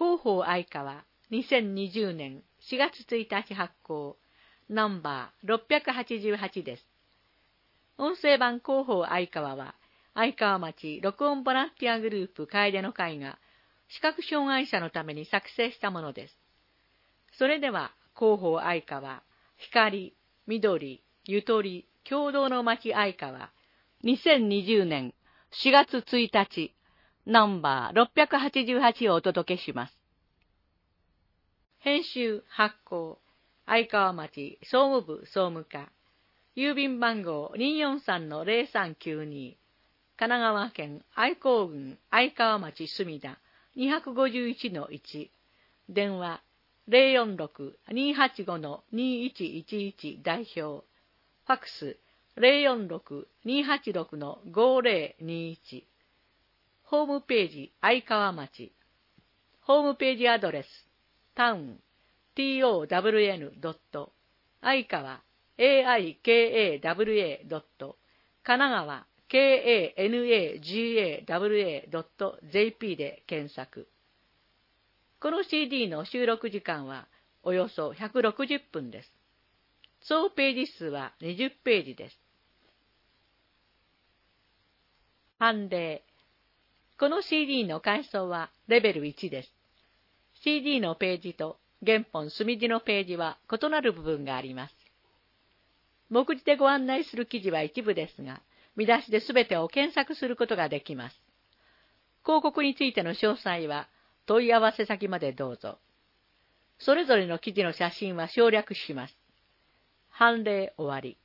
広報愛川2020年4月1日発行ナンバー688です。音声版広報愛川は愛川町録音ボランティアグループ楓の会が視覚障害者のために作成したものです。それでは広報愛川光、緑、ゆとり、共同の町愛川2020年4月1日ナンバー688をお届けします。編集発行愛川町総務部総務課郵便番号 243-0392 神奈川県愛好郡愛川町墨田 251-1 電話 046-285-2111 代表ファックス 046-286-5021 ホームページ愛川町ホームページアドレスタウン town. 愛川 aikawa. 神奈川 kanagawa.jp で検索。この CD の収録時間はおよそ160分です。総ページ数は20ページです。判例。この CD の階層はレベル1です。CD のページと原本墨字のページは異なる部分があります。目次でご案内する記事は一部ですが、見出しで全てを検索することができます。広告についての詳細は問い合わせ先までどうぞ。それぞれの記事の写真は省略します。判例終わり。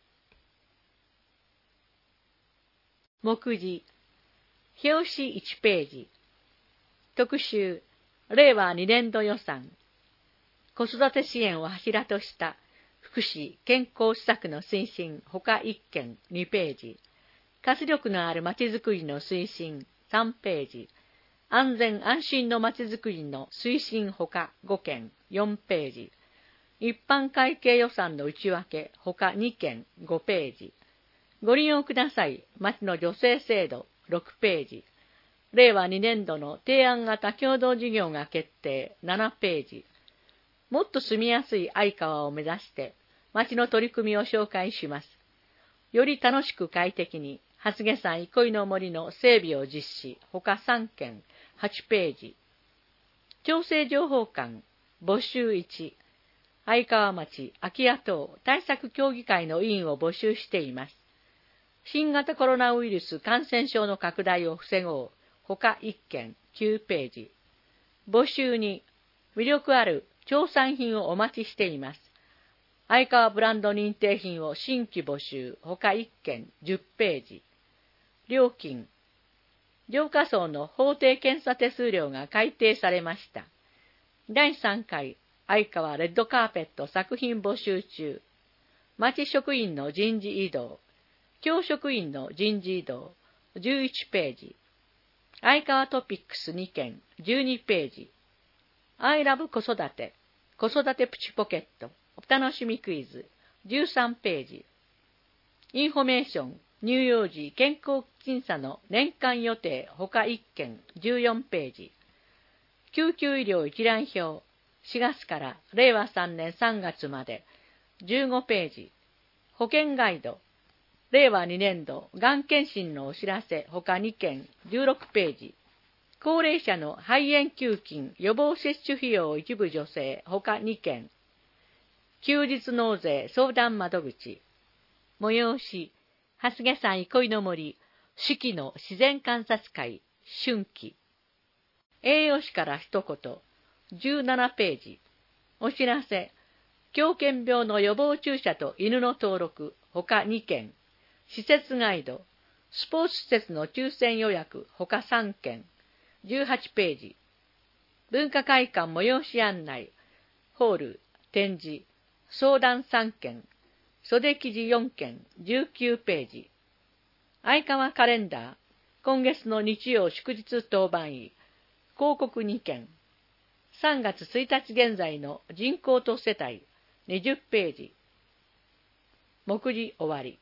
目次。表紙1ページ。特集。令和2年度予算。子育て支援を柱とした福祉・健康施策の推進他1件2ページ。活力のあるまちづくりの推進3ページ。安全安心のまちづくりの推進他5件4ページ。一般会計予算の内訳他2件5ページ。ご利用ください町の助成制度6ページ。令和2年度の提案型共同事業が決定7ページ。もっと住みやすい愛川を目指して町の取り組みを紹介します。より楽しく快適に初下山憩いの森の整備を実施他3件8ページ。調整情報館募集1。愛川町空き家等対策協議会の委員を募集しています。新型コロナウイルス感染症の拡大を防ごう他1件9ページ。募集2。魅力ある調産品をお待ちしています。愛川ブランド認定品を新規募集他1件10ページ。料金。浄化層の法定検査手数料が改定されました。第3回愛川レッドカーペット作品募集中。町職員の人事異動。教職員の人事異動11ページ。愛川トピックス2件12ページ。アイラブ子育てプチポケットお楽しみクイズ13ページ。インフォメーション乳幼児健康審査の年間予定他1件14ページ。救急医療一覧表4月から令和3年3月まで15ページ。保険ガイド令和2年度がん検診のお知らせ他2件16ページ。高齢者の肺炎球菌予防接種費用一部助成他2件。休日納税相談窓口。催し、初下山憩いの森、四季の自然観察会、春季。栄養士から一言、17ページ。お知らせ、狂犬病の予防注射と犬の登録、他2件。施設ガイド、スポーツ施設の抽選予約、他3件。18ページ。文化会館催し案内、ホール、展示、相談3件、袖記事4件、19ページ。愛川カレンダー、今月の日曜祝日当番医、広告2件。3月1日現在の人口と世帯、20ページ。目次終わり。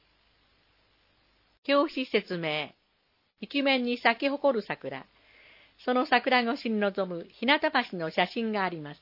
表紙説明。一面に咲き誇る桜。 その桜越しに臨む日向橋の写真があります。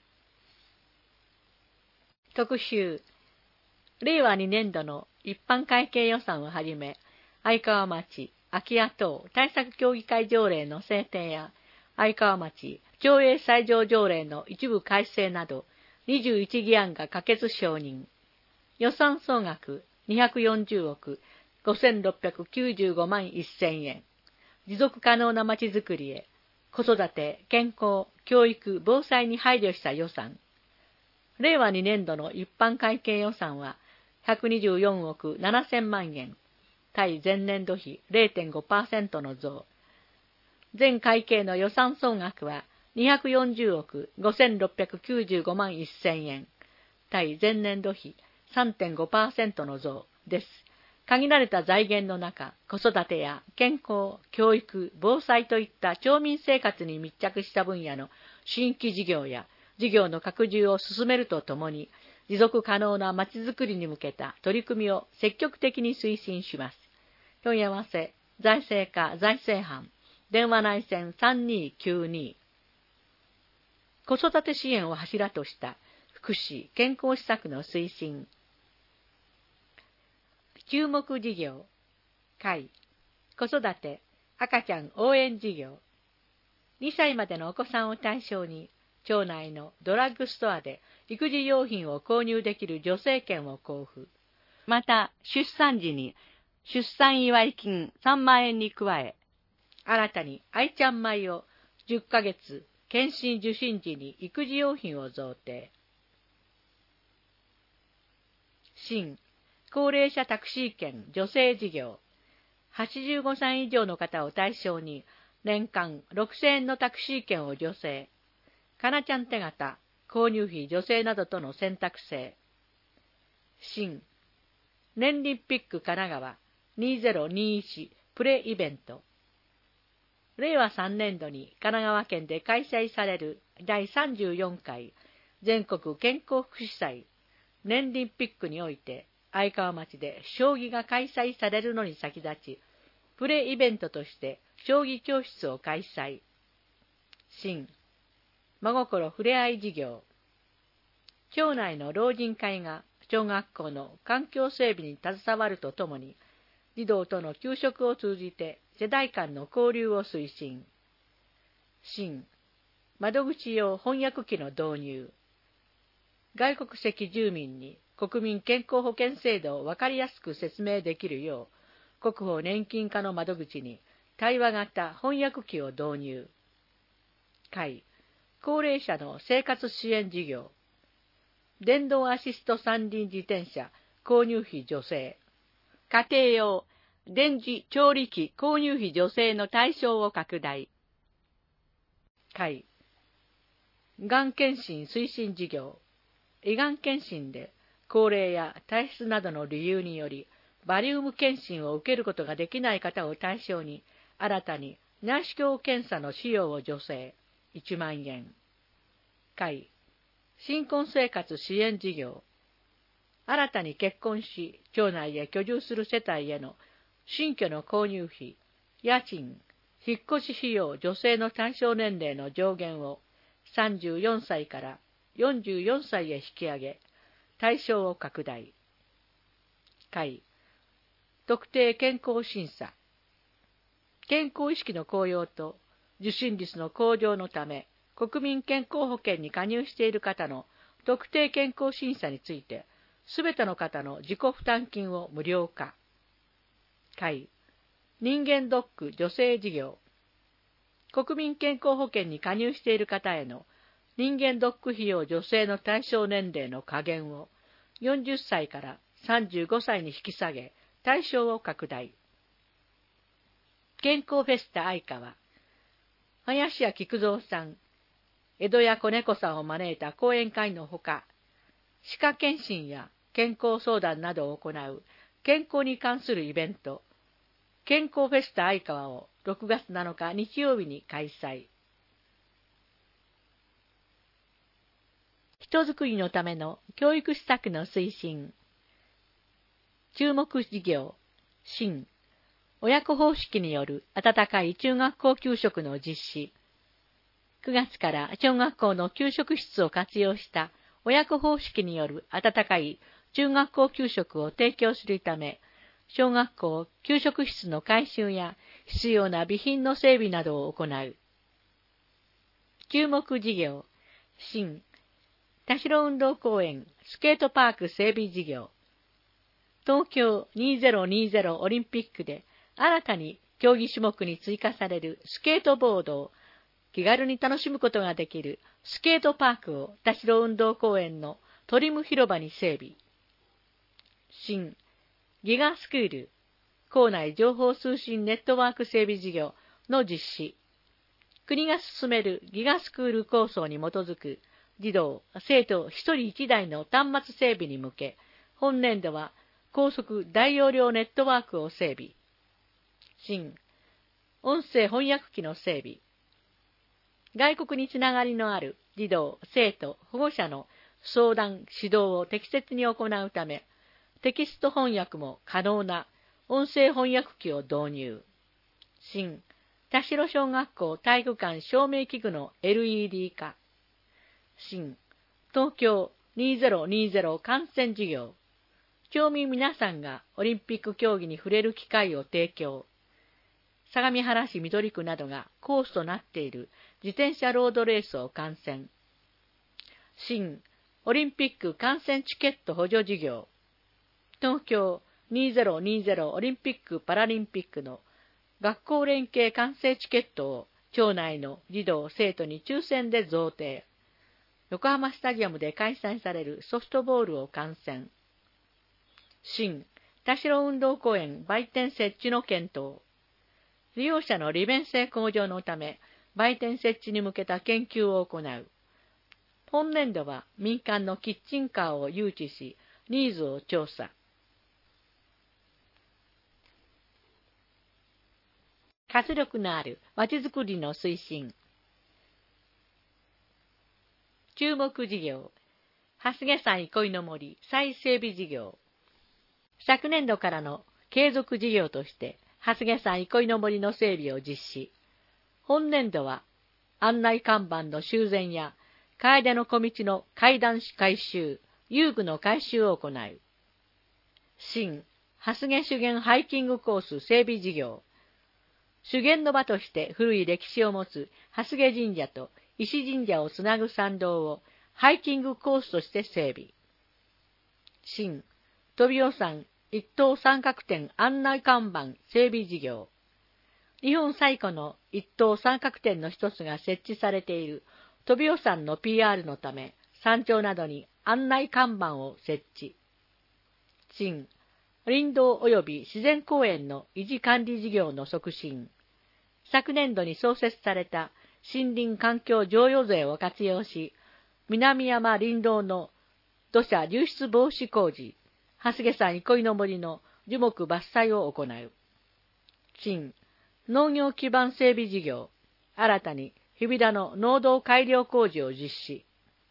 特集、令和2年度の一般会計予算をはじめ、相川町、空き家等対策協議会条例の制定や、相川町条例裁定条例の一部改正など、21議案が可決承認。予算総額240億5695万1000円。持続可能なまちづくりへ、子育て、健康、教育、防災に配慮した予算。令和2年度の一般会計予算は124億7000万円。対前年度比 0.5% の増。全会計の予算総額は240億5695万1000円。対前年度比 3.5% の増です。限られた財源の中、子育てや健康、教育、防災といった町民生活に密着した分野の新規事業や事業の拡充を進めるとともに、持続可能なまちづくりに向けた取り組みを積極的に推進します。問い合わせ、財政課財政班、電話内線3292。子育て支援を柱とした福祉・健康施策の推進。注目事業、会、子育て、赤ちゃん応援事業。2歳までのお子さんを対象に、町内のドラッグストアで育児用品を購入できる助成券を交付。また、出産時に出産祝い金3万円に加え、新たに愛ちゃん米を10ヶ月、検診受診時に育児用品を贈呈。新、高齢者タクシー券助成事業。85歳以上の方を対象に、年間6000円のタクシー券を助成。かなちゃん手形、購入費助成などとの選択制。新、年リンピック神奈川2021プレイベント。令和3年度に神奈川県で開催される第34回全国健康福祉祭年リンピックにおいて、相川町で将棋が開催されるのに先立ち、プレイベントとして将棋教室を開催。新、真心ふれあい事業。町内の老人会が小学校の環境整備に携わるとともに、児童との給食を通じて世代間の交流を推進。新、窓口用翻訳機の導入。外国籍住民に国民健康保険制度を分かりやすく説明できるよう、国保年金課の窓口に対話型翻訳機を導入。会、高齢者の生活支援事業。電動アシスト三輪自転車購入費助成。家庭用電磁調理器購入費助成の対象を拡大。会、がん検診推進事業。胃がん検診で高齢や体質などの理由によりバリウム検診を受けることができない方を対象に、新たに内視鏡検査の費用を助成1万円。会、新婚生活支援事業。新たに結婚し、町内へ居住する世帯への新居の購入費、家賃、引っ越し費用助成の対象年齢の上限を34歳から44歳へ引き上げ、対象を拡大。会、特定健康審査。健康意識の高揚と受診率の向上のため、国民健康保険に加入している方の特定健康審査について、すべての方の自己負担金を無料化。会、人間ドック助成事業。国民健康保険に加入している方への人間ドック費用助成の対象年齢の下限を40歳から35歳に引き下げ、対象を拡大。健康フェスタ相川。林家菊蔵さん、江戸家小猫さんを招いた講演会のほか、歯科検診や健康相談などを行う健康に関するイベント、健康フェスタ相川を6月7日日曜日に開催。人づくりのための教育施策の推進。注目事業、新、 親子方式による温かい中学校給食の実施。9月から小学校の給食室を活用した親子方式による温かい中学校給食を提供するため、小学校給食室の改修や必要な備品の整備などを行う。注目事業、新田代運動公園スケートパーク整備事業。東京2020オリンピックで新たに競技種目に追加されるスケートボードを気軽に楽しむことができるスケートパークを田代運動公園のトリム広場に整備。新ギガスクール校内情報通信ネットワーク整備事業の実施。国が進めるギガスクール構想に基づく児童・生徒一人一台の端末整備に向け、本年度は高速大容量ネットワークを整備。新音声翻訳機の整備。外国につながりのある児童・生徒・保護者の相談・指導を適切に行うため、テキスト翻訳も可能な音声翻訳機を導入。新田代小学校体育館照明器具の LED 化。新東京2020観戦事業。町民皆さんがオリンピック競技に触れる機会を提供。相模原市緑区などがコースとなっている自転車ロードレースを観戦。新オリンピック観戦チケット補助事業。東京2020オリンピック・パラリンピックの学校連携観戦チケットを町内の児童・生徒に抽選で贈呈。横浜スタジアムで開催されるソフトボールを観戦。新田代運動公園売店設置の検討。利用者の利便性向上のため、売店設置に向けた研究を行う。本年度は民間のキッチンカーを誘致し、ニーズを調査。活力のあるまちづくりの推進。注目事業、蓮毛山憩いの森再整備事業。昨年度からの継続事業として、蓮毛山憩いの森の整備を実施。本年度は、案内看板の修繕や、楓の小道の階段改修、遊具の改修を行う。新蓮毛修験ハイキングコース整備事業。修験の場として古い歴史を持つ蓮毛神社と石神社をつなぐ参道をハイキングコースとして整備。新飛尾山一等三角点案内看板整備事業。日本最古の一等三角点の一つが設置されている飛尾山の PR のため、山頂などに案内看板を設置。新林道及び自然公園の維持管理事業の促進。昨年度に創設された森林環境譲与税を活用し、南山林道の土砂流出防止工事、蓮毛山憩いの森の樹木伐採を行う。新農業基盤整備事業。新たに日比田の農道改良工事を実施。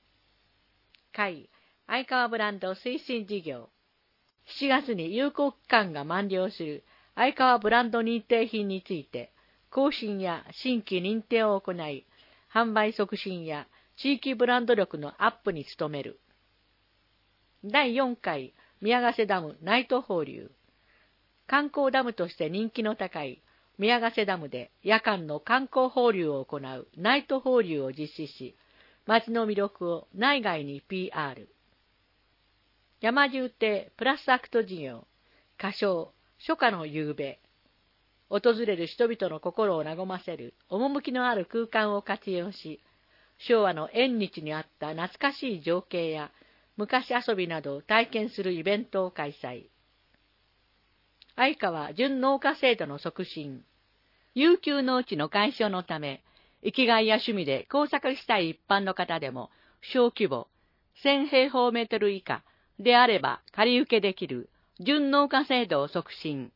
相川ブランド推進事業。7月に有効期間が満了する相川ブランド認定品について、更新や新規認定を行い、販売促進や地域ブランド力のアップに努める。第4回宮ヶ瀬ダムナイト放流。観光ダムとして人気の高い宮ヶ瀬ダムで夜間の観光放流を行うナイト放流を実施し、街の魅力を内外に PR。山重邸プラスアクト事業。歌唱、初夏の夕べ。訪れる人々の心を和ませる趣のある空間を活用し、昭和の縁日にあった懐かしい情景や昔遊びなどを体験するイベントを開催。相川準農家制度の促進。悠久農地の解消のため、生きがいや趣味で工作したい一般の方でも、小規模、1000平方メートル以下であれば借り受けできる準農家制度を促進。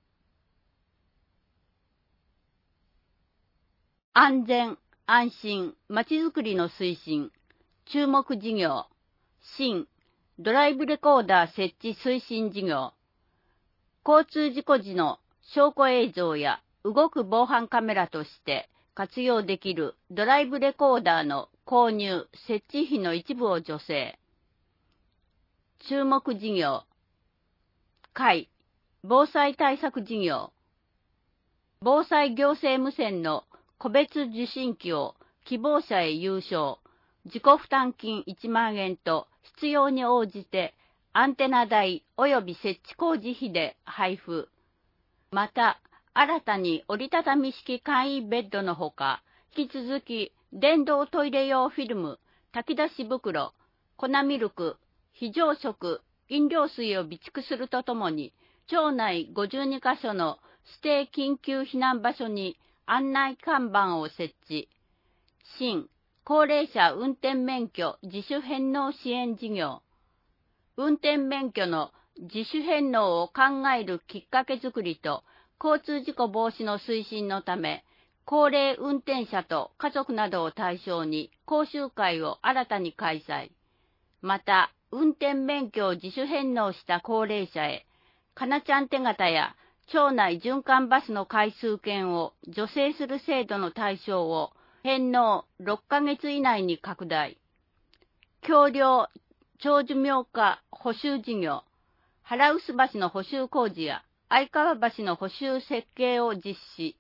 安全・安心・まちづくりの推進。注目事業。新ドライブレコーダー設置推進事業。交通事故時の証拠映像や動く防犯カメラとして活用できるドライブレコーダーの購入・設置費の一部を助成。注目事業。下防災対策事業。防災行政無線の個別受信機を希望者へ有償、自己負担金1万円と必要に応じてアンテナ代及び設置工事費で配布。また、新たに折りたたみ式簡易ベッドのほか、引き続き電動トイレ用フィルム、炊き出し袋、粉ミルク、非常食、飲料水を備蓄するとともに、町内52カ所の指定緊急避難場所に案内看板を設置。新高齢者運転免許自主返納支援事業。運転免許の自主返納を考えるきっかけづくりと交通事故防止の推進のため、高齢運転者と家族などを対象に講習会を新たに開催。また、運転免許を自主返納した高齢者へ、かなちゃん手形や町内循環バスの回数券を助成する制度の対象を返納6ヶ月以内に拡大。橋梁長寿命化補修事業。原臼橋の補修工事や相川橋の補修設計を実施。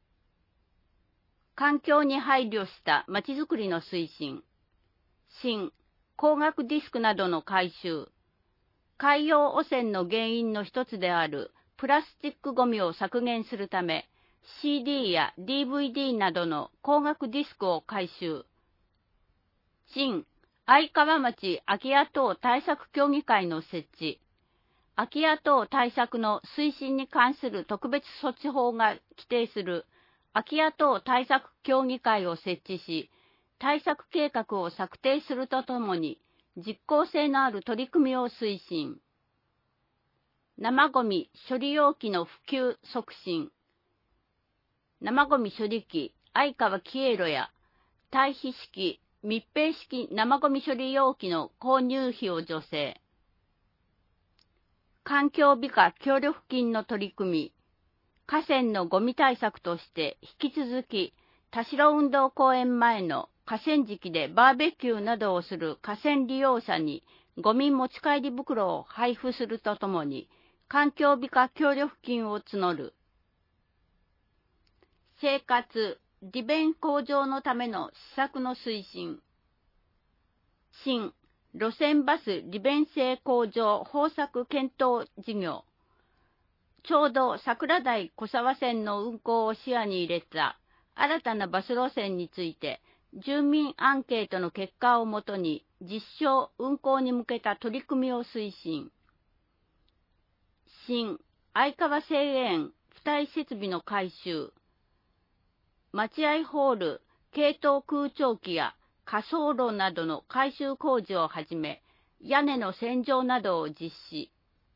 環境に配慮したまちづくりの推進。新光学ディスクなどの回収。海洋汚染の原因の一つであるプラスチックごみを削減するため、CD や DVD などの光学ディスクを回収。新相川町空き家等対策協議会の設置。空き家等対策の推進に関する特別措置法が規定する空き家等対策協議会を設置し、対策計画を策定するとともに、実効性のある取り組みを推進。生ごみ処理容器の普及促進。生ごみ処理機相川キエロや対比式密閉式生ごみ処理容器の購入費を助成。環境美化協力金の取り組み。河川のゴミ対策として引き続き田代運動公園前の河川敷でバーベキューなどをする河川利用者にゴミ持ち帰り袋を配布するとともに、環境美化協力金を募る。生活、利便向上のための施策の推進。新路線バス利便性向上方策検討事業。ちょうど桜台小沢線の運行を視野に入れた新たなバス路線について、住民アンケートの結果をもとに実証運行に向けた取り組みを推進。新相川製園付帯設備の改修。待合ホール、系統空調機や滑走路などの改修工事をはじめ、屋根の洗浄などを実施。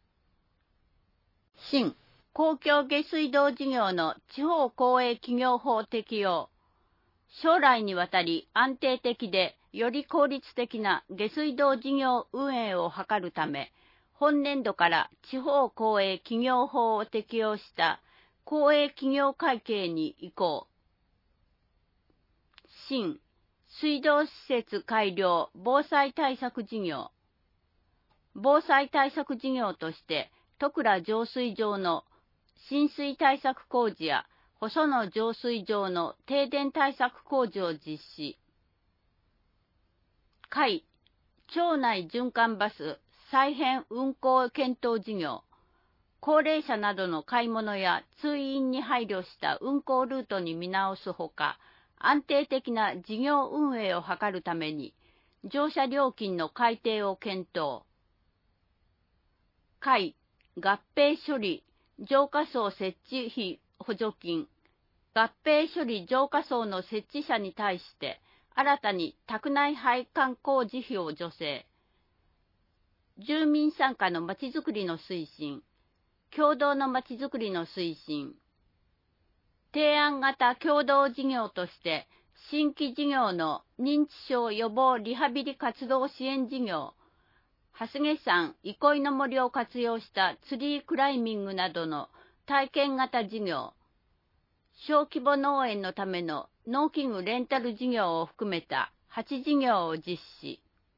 新公共下水道事業の地方公営企業法適用。将来にわたり安定的でより効率的な下水道事業運営を図るため、本年度から地方公営企業法を適用した公営企業会計に移行。新水道施設改良防災対策事業。防災対策事業として、戸倉浄水場の浸水対策工事や細野浄水場の停電対策工事を実施。下町内循環バス再編運行検討事業。高齢者などの買い物や通院に配慮した運行ルートに見直すほか、安定的な事業運営を図るために、乗車料金の改定を検討。合併処理浄化槽設置費補助金。合併処理浄化槽の設置者に対して、新たに宅内配管工事費を助成。住民参加のまちづくりの推進。共同のまちづくりの推進。提案型共同事業として、新規事業の認知症予防リハビリ活動支援事業、蓮毛山憩いの森を活用したツリークライミングなどの体験型事業、小規模農園のための農機具レンタル事業を含めた8事業を実施。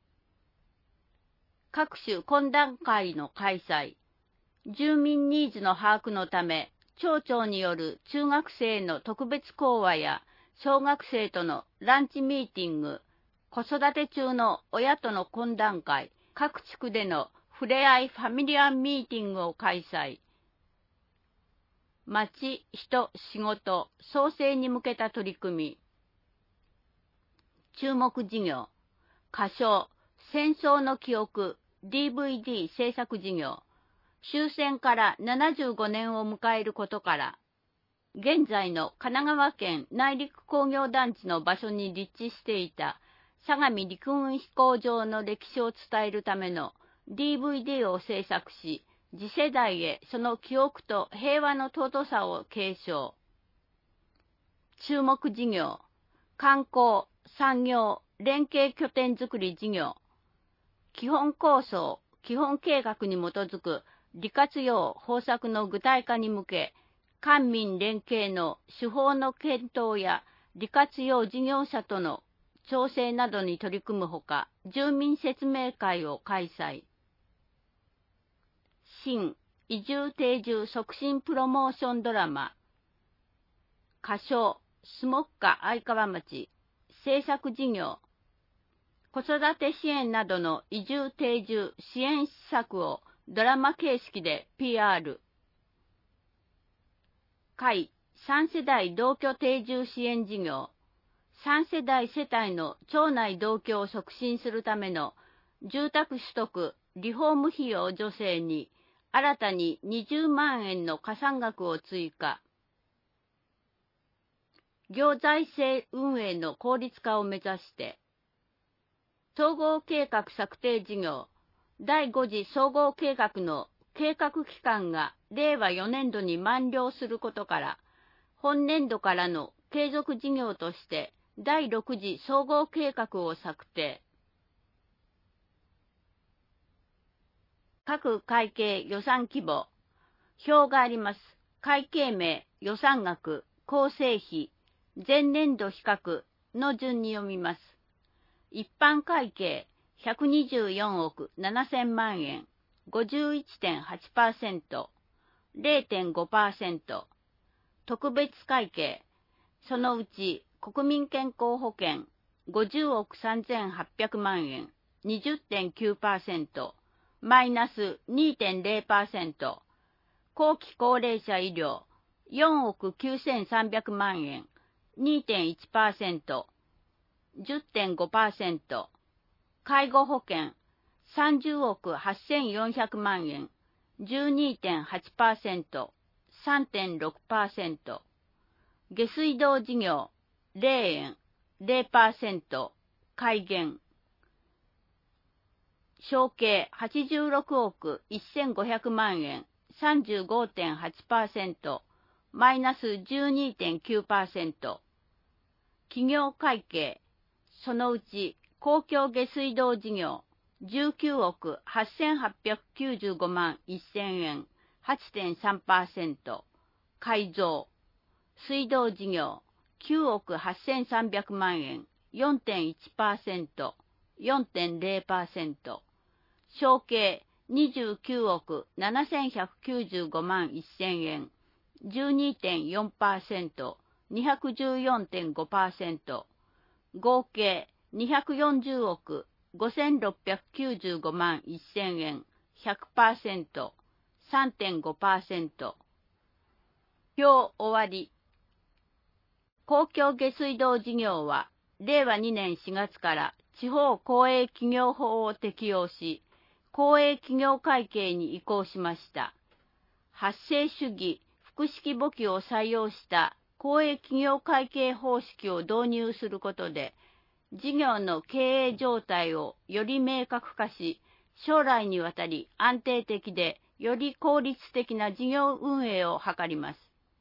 各種懇談会の開催、住民ニーズの把握のため、町長による中学生の特別講話や小学生とのランチミーティング、子育て中の親との懇談会、各地区でのふれあいファミリアミーティングを開催。町、人、仕事、創生に向けた取り組み。注目事業、歌唱、戦争の記憶、DVD 制作事業。終戦から75年を迎えることから、現在の神奈川県内陸工業団地の場所に立地していた相模陸軍飛行場の歴史を伝えるための DVD を制作し、次世代へその記憶と平和の尊さを継承。注目事業、観光、産業、連携拠点づくり事業。基本構想、基本計画に基づく利活用方策の具体化に向け、官民連携の手法の検討や利活用事業者との調整などに取り組むほか、住民説明会を開催。新移住定住促進プロモーションドラマ、歌唱、スモッカ相川町、制作事業、子育て支援などの移住定住支援施策をドラマ形式で PR。会3世代同居定住支援事業。3世代世帯の町内同居を促進するための住宅取得・リフォーム費用助成に新たに20万円の加算額を追加。行財政運営の効率化を目指して、総合計画策定事業、第5次総合計画の計画期間が令和4年度に満了することから、本年度からの継続事業として第6次総合計画を策定。各会計予算規模、表があります。会計名、予算額、構成費、前年度比較の順に読みます。一般会計124億7000万円、51.8%、0.5%。特別会計、そのうち国民健康保険50億3800万円、20.9%、マイナス 2.0%。後期高齢者医療4億9300万円、2.1%、10.5%。介護保険30億8400万円、12.8%、3.6%。下水道事業0円、0%、改減。承継86億1500万円、35.8%、マイナス 12.9%。企業会計、そのうち公共下水道事業19億8895万1000円、8.3%。改造。水道事業9億8300万円、4.1%、4.0%。承継29億7195万1000円、12.4%、214.5%。合計240億5695万1000円、100%、3.5%。表終わり。公共下水道事業は、令和2年4月から地方公営企業法を適用し、公営企業会計に移行しました。発生主義、複式簿記を採用した公営企業会計方式を導入することで、事業の経営状態をより明確化し、将来にわたり安定的でより効率的な事業運営を図ります。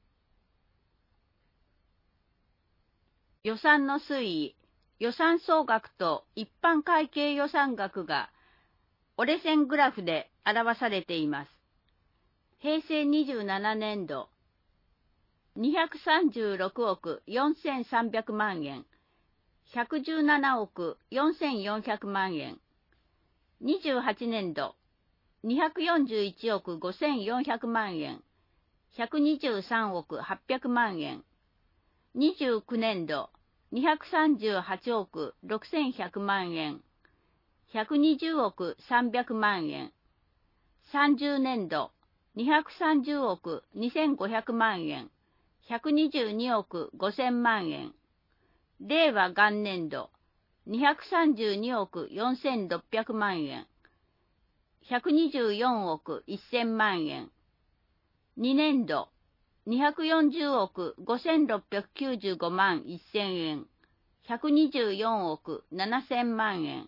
予算の推移、予算総額と一般会計予算額が折れ線グラフで表されています。 平成27年度、236億4300万円、117億4400万円。28年度、241億5400万円、123億800万円。29年度、238億6100万円、120億300万円。30年度、230億2500万円、122億5000万円。令和元年度、232億4600万円、124億1000万円。2年度、240億5695万1000円、124億7000万円。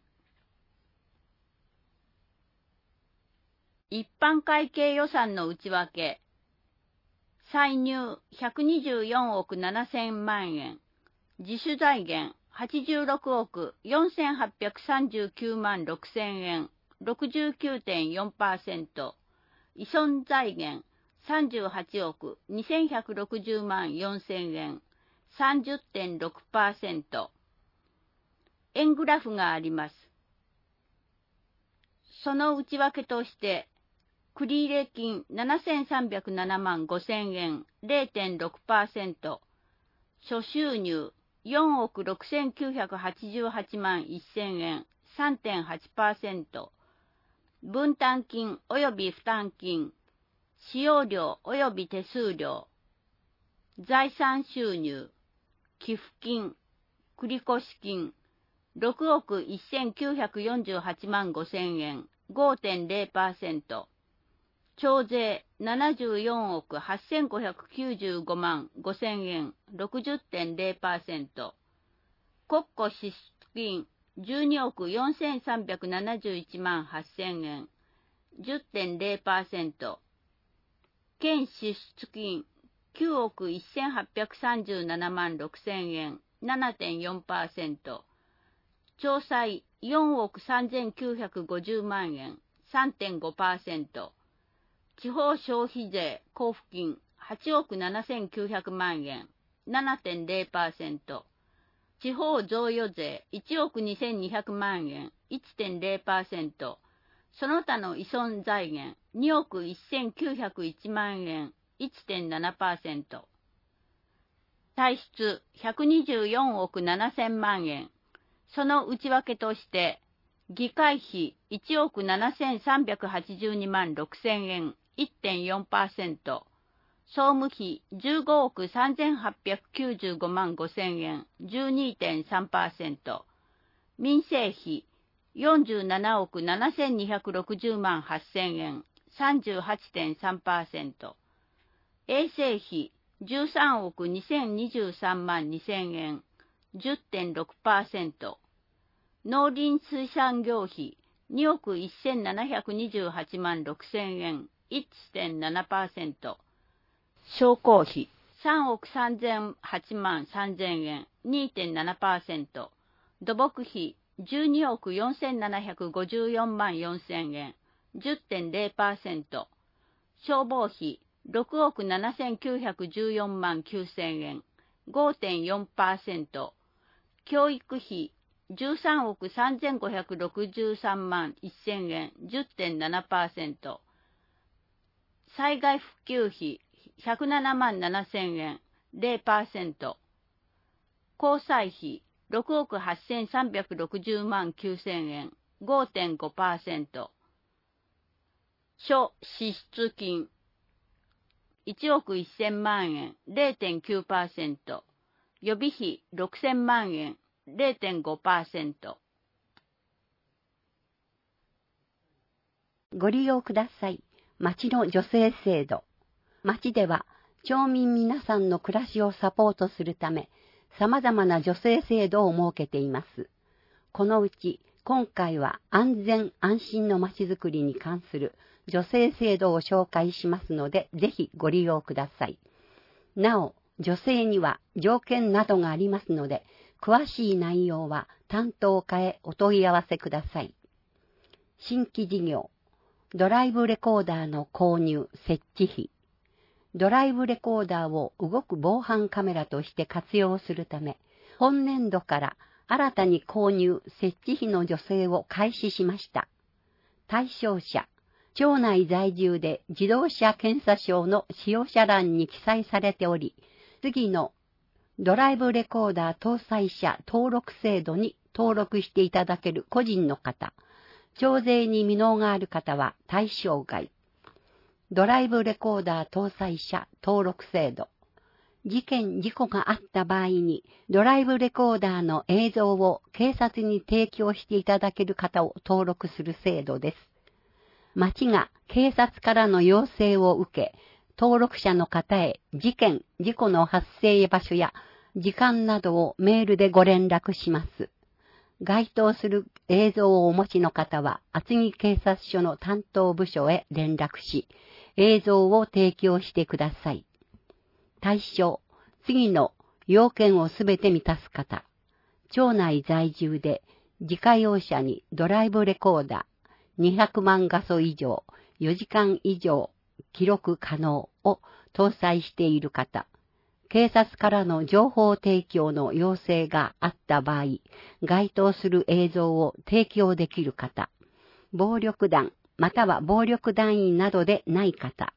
一般会計予算の内訳、歳入124億7000万円、自主財源86億4839万6000円、69.4%、依存財源38億2160万4000円、30.6%。円グラフがあります。その内訳として、繰入金7307万5000円、0.6%、諸収入4億6988万1000円、3.8%、分担金及び負担金、使用料及び手数料、財産収入、寄付金、繰越金、6億1948万5000円、5.0%、徴税74億8595万5000円、60.0%、国庫支出金12億4371万8000円、10.0%、県支出金9億1837万6000円、7.4%、徴歳4億3950万円、3.5%、地方消費税交付金8億7900万円、7.0%、地方贈与税1億2200万円、1.0%、その他の依存財源2億1901万円、1.7%。歳出124億7000万円。その内訳として、議会費1億7382万6000円、1.4%、総務費15億3895万5000円、12.3%、民生費47億7260万8000円、38.3%、衛生費13億2023万2000円、10.6%、農林水産業費2億1728万6000円、1.7%、商工費3億3008万3000円、2.7%、土木費12億4754万4000円、10.0%、消防費6億7914万9000円、5.4%、教育費13億3563万1000円、10.7%、災害復旧費107万7000円、0%、交際費6億8360万9000円、5.5%、諸支出金1億1000万円、0.9%、予備費6000万円、0.5%。 ご利用ください。町の助成制度。町では町民皆さんの暮らしをサポートするため、様々な助成制度を設けています。このうち今回は安全安心の町づくりに関する助成制度を紹介しますので、ぜひご利用ください。なお、助成には条件などがありますので、詳しい内容は担当課へお問い合わせください。新規事業、 ドライブレコーダーの購入・設置費。ドライブレコーダーを動く防犯カメラとして活用するため、本年度から新たに購入・設置費の助成を開始しました。対象者、町内在住で自動車検査証の使用者欄に記載されており、次のドライブレコーダー搭載者登録制度に登録していただける個人の方、徴税に未納がある方は対象外。ドライブレコーダー搭載者登録制度。事件・事故があった場合に、ドライブレコーダーの映像を警察に提供していただける方を登録する制度です。町が警察からの要請を受け、登録者の方へ事件・事故の発生場所や時間などをメールでご連絡します。該当する映像をお持ちの方は、厚木警察署の担当部署へ連絡し、映像を提供してください。対象、次の要件をすべて満たす方。町内在住で自家用車にドライブレコーダー200万画素以上、4時間以上記録可能を搭載している方。警察からの情報提供の要請があった場合、該当する映像を提供できる方。暴力団または暴力団員などでない方。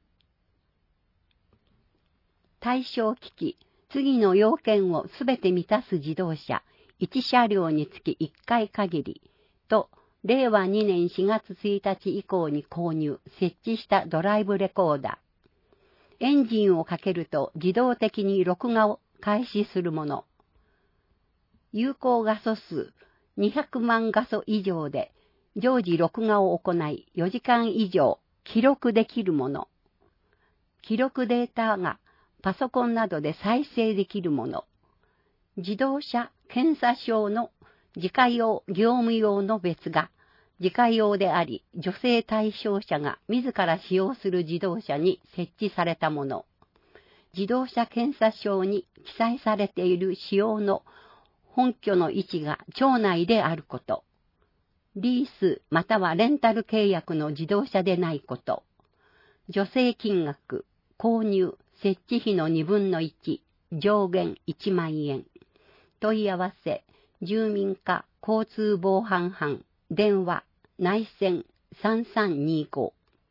対象機器、次の要件をすべて満たす自動車、1車両につき1回限り、と、令和2年4月1日以降に購入、設置したドライブレコーダー。エンジンをかけると自動的に録画を開始するもの。有効画素数200万画素以上で常時録画を行い4時間以上記録できるもの。記録データがパソコンなどで再生できるもの。自動車検査証の自家用・業務用の別が自家用であり、助成対象者が自ら使用する自動車に設置されたもの。自動車検査証に記載されている使用の本拠の位置が町内であること。リースまたはレンタル契約の自動車でないこと。助成金額、購入、設置費の2分の1、上限1万円。問い合わせ、住民課交通防犯班、電話、内線3325。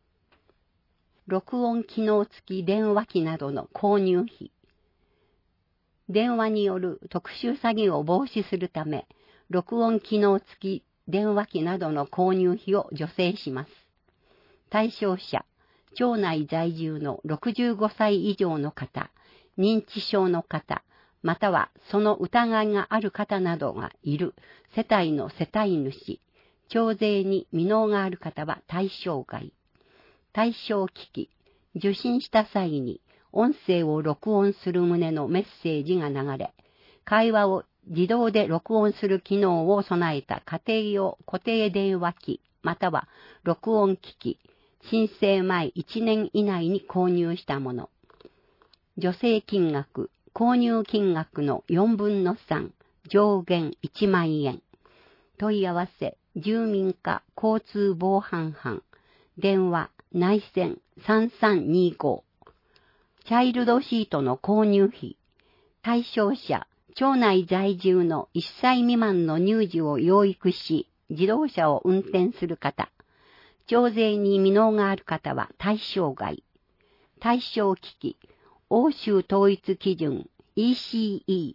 録音機能付き電話機などの購入費。電話による特殊詐欺を防止するため、録音機能付き電話機などの購入費を助成します。対象者、町内在住の65歳以上の方、認知症の方、またはその疑いがある方などがいる世帯の世帯主、徴税に未納がある方は対象外。対象機器、受信した際に音声を録音する旨のメッセージが流れ、会話を自動で録音する機能を備えた家庭用固定電話機、または録音機器、申請前1年以内に購入したもの。助成金額、購入金額の4分の3、上限1万円。問い合わせ、住民課交通防犯班、電話、内線3325。チャイルドシートの購入費。対象者、町内在住の1歳未満の乳児を養育し、自動車を運転する方。徴税に未納がある方は対象外。対象機器、欧州統一基準 ECE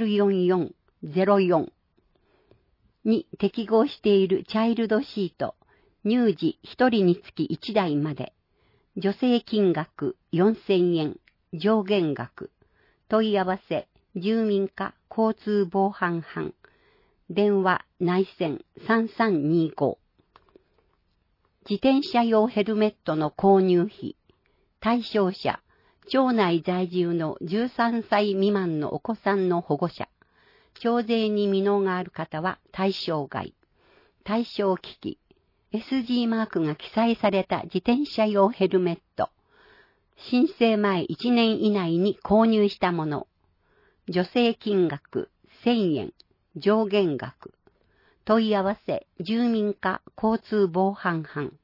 R4404 に適合しているチャイルドシート、乳児1人につき1台まで。助成金額4000円、上限額。問い合わせ、住民課交通防犯班。電話、内線3325。自転車用ヘルメットの購入費。対象者、町内在住の13歳未満のお子さんの保護者。徴税に未納がある方は対象外。対象機器。SG マークが記載された自転車用ヘルメット。申請前1年以内に購入したもの。助成金額1000円。上限額。問い合わせ、住民課交通防犯班。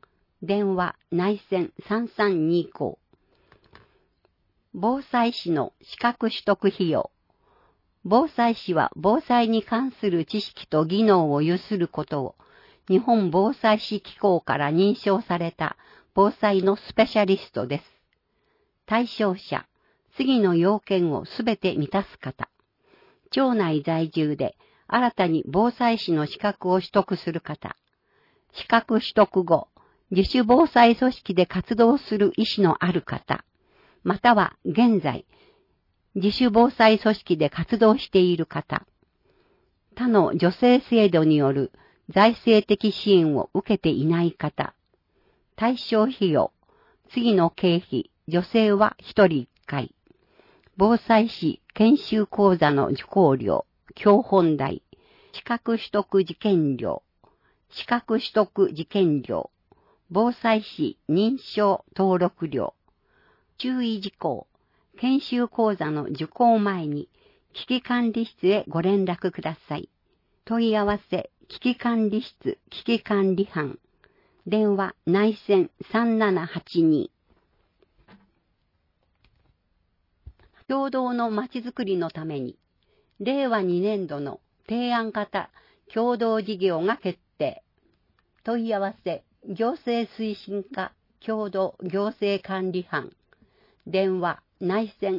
電話内線3325。防災士の資格取得費用。防災士は防災に関する知識と技能を有することを日本防災士機構から認証された防災のスペシャリストです。対象者、次の要件をすべて満たす方。町内在住で新たに防災士の資格を取得する方。資格取得後、自主防災組織で活動する意思のある方。または現在、自主防災組織で活動している方。他の助成制度による財政的支援を受けていない方。対象費用。次の経費、助成は1人1回。防災士研修講座の受講料、教本代、資格取得受験料、資格取得受験料、防災士認証登録料。注意事項。研修講座の受講前に危機管理室へご連絡ください。問い合わせ危機管理室危機管理班。電話内線3782。共同のまちづくりのために、令和2年度の提案型共同事業が決定。問い合わせ行政推進課共同行政管理班。電話内線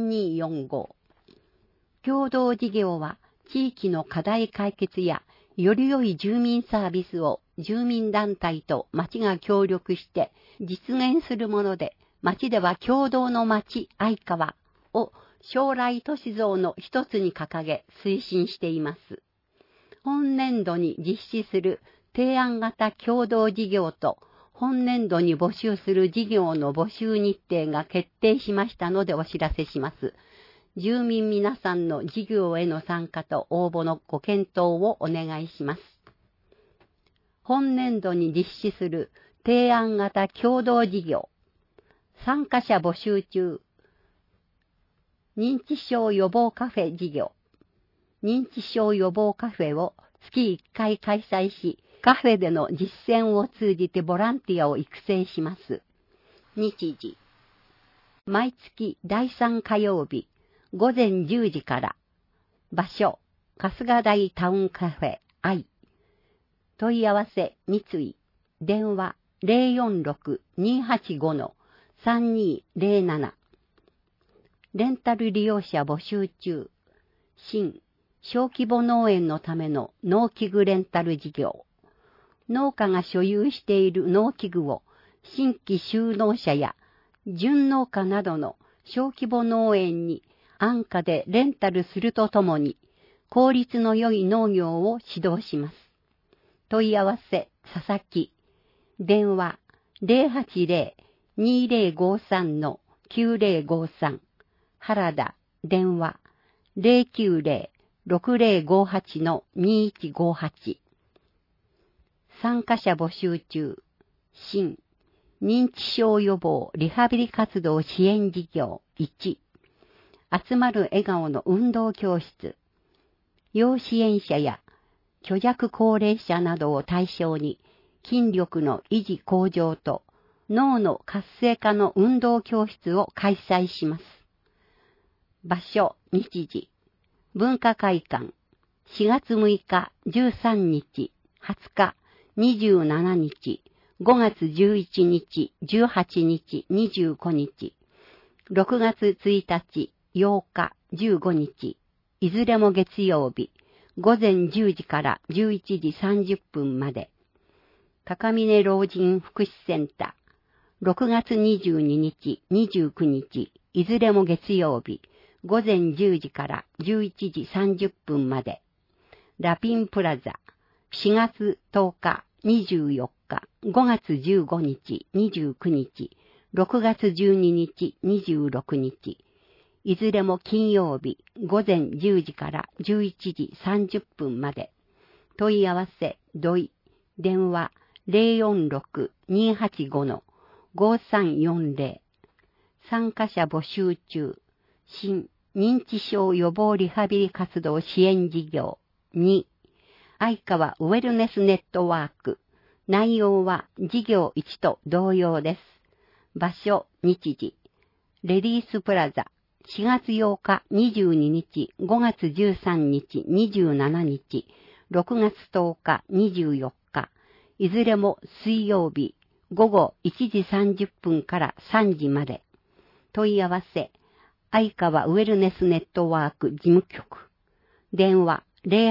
3245。共同事業は地域の課題解決やより良い住民サービスを住民団体と町が協力して実現するもので、町では共同の町愛川を将来都市像の一つに掲げ推進しています。本年度に実施する提案型共同事業と本年度に募集する事業の募集日程が決定しましたのでお知らせします。住民皆さんの事業への参加と応募のご検討をお願いします。本年度に実施する提案型共同事業。参加者募集中。認知症予防カフェ事業。認知症予防カフェを月1回開催し、カフェでの実践を通じてボランティアを育成します。日時。毎月第3火曜日、午前10時から。場所、春日台タウンカフェ、愛。問い合わせ、三井。電話、046-285-3207。レンタル利用者募集中。新、小規模農園のための農機具レンタル事業。農家が所有している農機具を新規就農者や準農家などの小規模農園に安価でレンタルするとともに効率の良い農業を指導します。問い合わせ、佐々木。電話、080-2053-9053。原田。電話、090-6058-2158。参加者募集中。新、認知症予防リハビリ活動支援事業1。集まる笑顔の運動教室。要支援者や虚弱高齢者などを対象に筋力の維持向上と脳の活性化の運動教室を開催します。場所、日時。文化会館。4月6日、13日、20日、27日、5月11日、18日、25日、6月1日、8日、15日、いずれも月曜日、午前10時から11時30分まで。高峰老人福祉センター、6月22日、29日、いずれも月曜日、午前10時から11時30分まで。ラピンプラザ、4月10日、24日、5月15日、29日、6月12日、26日、いずれも金曜日、午前10時から11時30分まで。問い合わせ、土井、電話、046-285-5340。参加者募集中。新、認知症予防リハビリ活動支援事業2。愛川ウェルネスネットワーク、 内容は事業1と同様です。場所、日時。レディースプラザ。4月8日、22日、5月13日、27日、6月10日、24日。いずれも水曜日、午後1時30分から3時まで。問い合わせ、相川ウェルネスネットワーク事務局。電話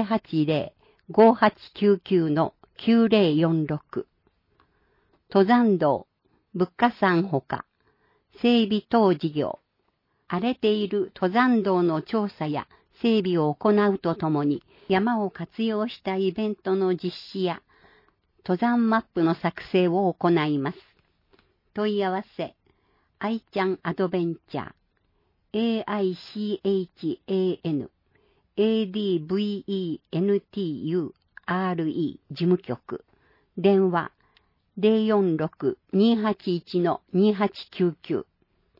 080-5899-9046。登山道、仏花山ほか、整備等事業。荒れている登山道の調査や整備を行うとともに、山を活用したイベントの実施や、登山マップの作成を行います。問い合わせ、愛ちゃんアドベンチャー、AICHAN、ADVENTURE 事務局。電話、046-281-2899。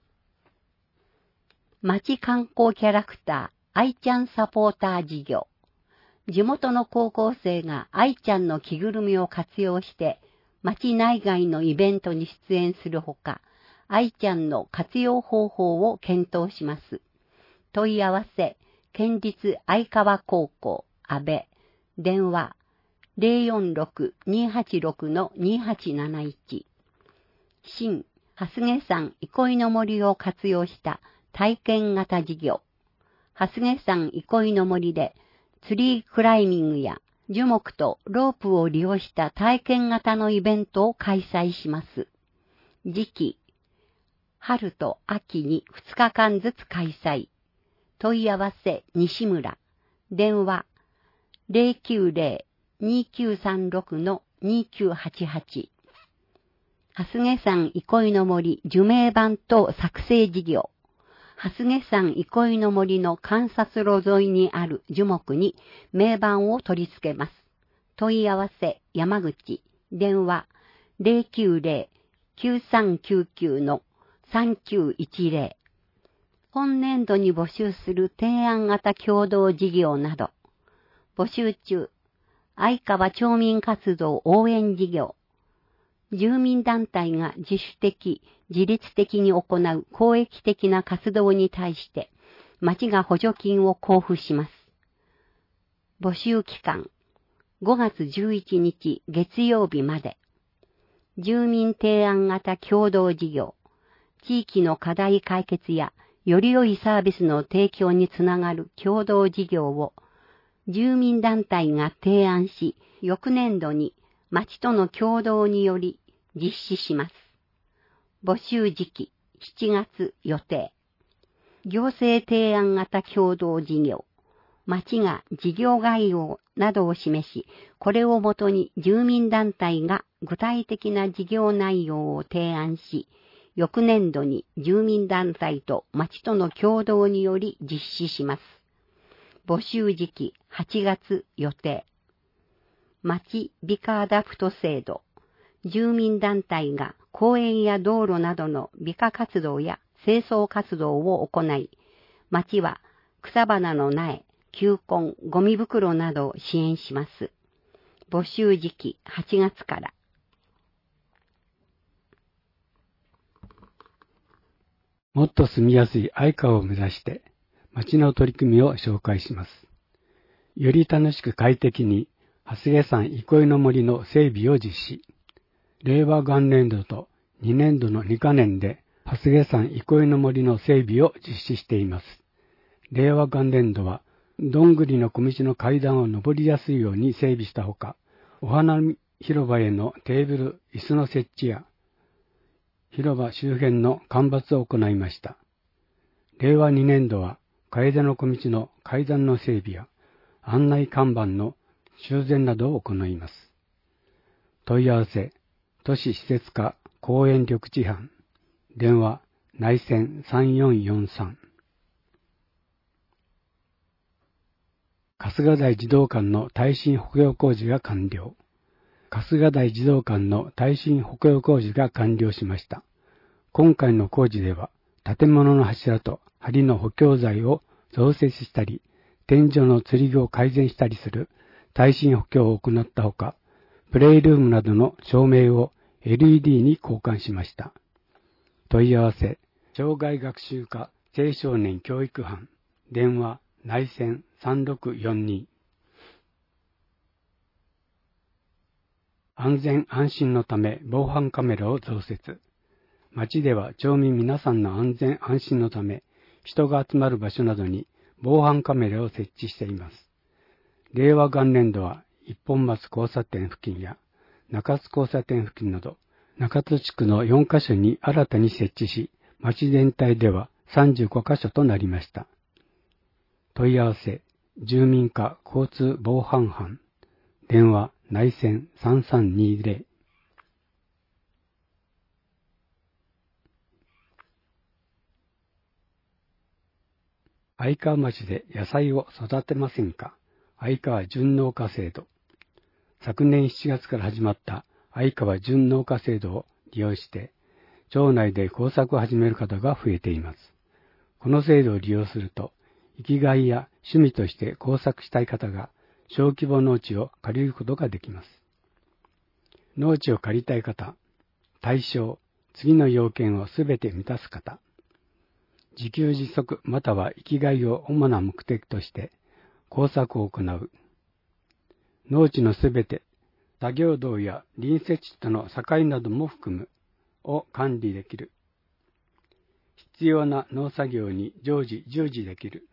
町観光キャラクター、愛ちゃんサポーター事業。地元の高校生が愛ちゃんの着ぐるみを活用して、町内外のイベントに出演するほか、愛ちゃんの活用方法を検討します。問い合わせ、県立愛川高校、安倍。電話、046-286-2871。新、蓮毛山憩いの森を活用した体験型事業。蓮毛山憩いの森で、ツリークライミングや樹木とロープを利用した体験型のイベントを開催します。時期、春と秋に2日間ずつ開催。問い合わせ、西村。電話、090-2936-2988。蓮毛山憩いの森樹名板等作成事業。蓮毛山憩いの森の観察路沿いにある樹木に名板を取り付けます。問い合わせ、山口。電話、090-9399-3910。今年度に募集する提案型共同事業など。募集中、相川町民活動応援事業。住民団体が自主的、自律的に行う公益的な活動に対して、町が補助金を交付します。募集期間、5月11日月曜日まで。住民提案型共同事業。地域の課題解決や、より良いサービスの提供につながる共同事業を、住民団体が提案し、翌年度に町との共同により実施します。募集時期、7月予定。行政提案型共同事業。町が事業概要などを示し、これをもとに住民団体が具体的な事業内容を提案し、翌年度に住民団体と町との共同により実施します。募集時期8月予定。町美化アダプト制度。住民団体が公園や道路などの美化活動や清掃活動を行い、町は草花の苗、球根、ゴミ袋などを支援します。募集時期8月から。 もっと住みやすい愛川を目指して町の取り組みを紹介します。より楽しく快適に蓮毛山憩いの森の整備を実施。令和元年度と2年度の2か年で蓮毛山憩いの森の整備を実施しています。令和元年度はどんぐりの小道の階段を登りやすいように整備したほか、お花見広場へのテーブル、椅子の設置や広場周辺の間伐を行いました。令和2年度は楓の小道の階段の整備や案内看板の修繕などを行います。問い合わせ、都市施設課公園緑地班、電話内線3443。春日台児童館の耐震補強工事が完了。春日台児童館の耐震補強工事が完了しました。今回の工事では、建物の柱と梁の補強材を増設したり、天井の吊り具を改善したりする耐震補強を行ったほか、 プレイルームなどの照明を LED に交換しました。問い合わせ、障害学習課青少年教育班、電話内線3642。安全安心のため防犯カメラを増設。町では町民皆さんの安全安心のため、人が集まる場所などに防犯カメラを設置しています。令和元年度は一本松交差点付近や中津交差点付近など、中津地区の4カ所に新たに設置し、町全体では35カ所となりました。問い合わせ、住民課交通防犯班、電話内線3320。相川町で野菜を育てませんか？相川純農家制度。昨年7月から始まった相川純農家制度を利用して、町内で工作を始める方が増えています。この制度を利用すると、生きがいや趣味として工作したい方が小規模農地を借りることができます。農地を借りたい方、対象、次の要件をすべて満たす方、自給自足または生きがいを主な目的として工作を行う。農地のすべて、作業道や隣接地との境なども含むを管理できる。必要な農作業に常時従事できる。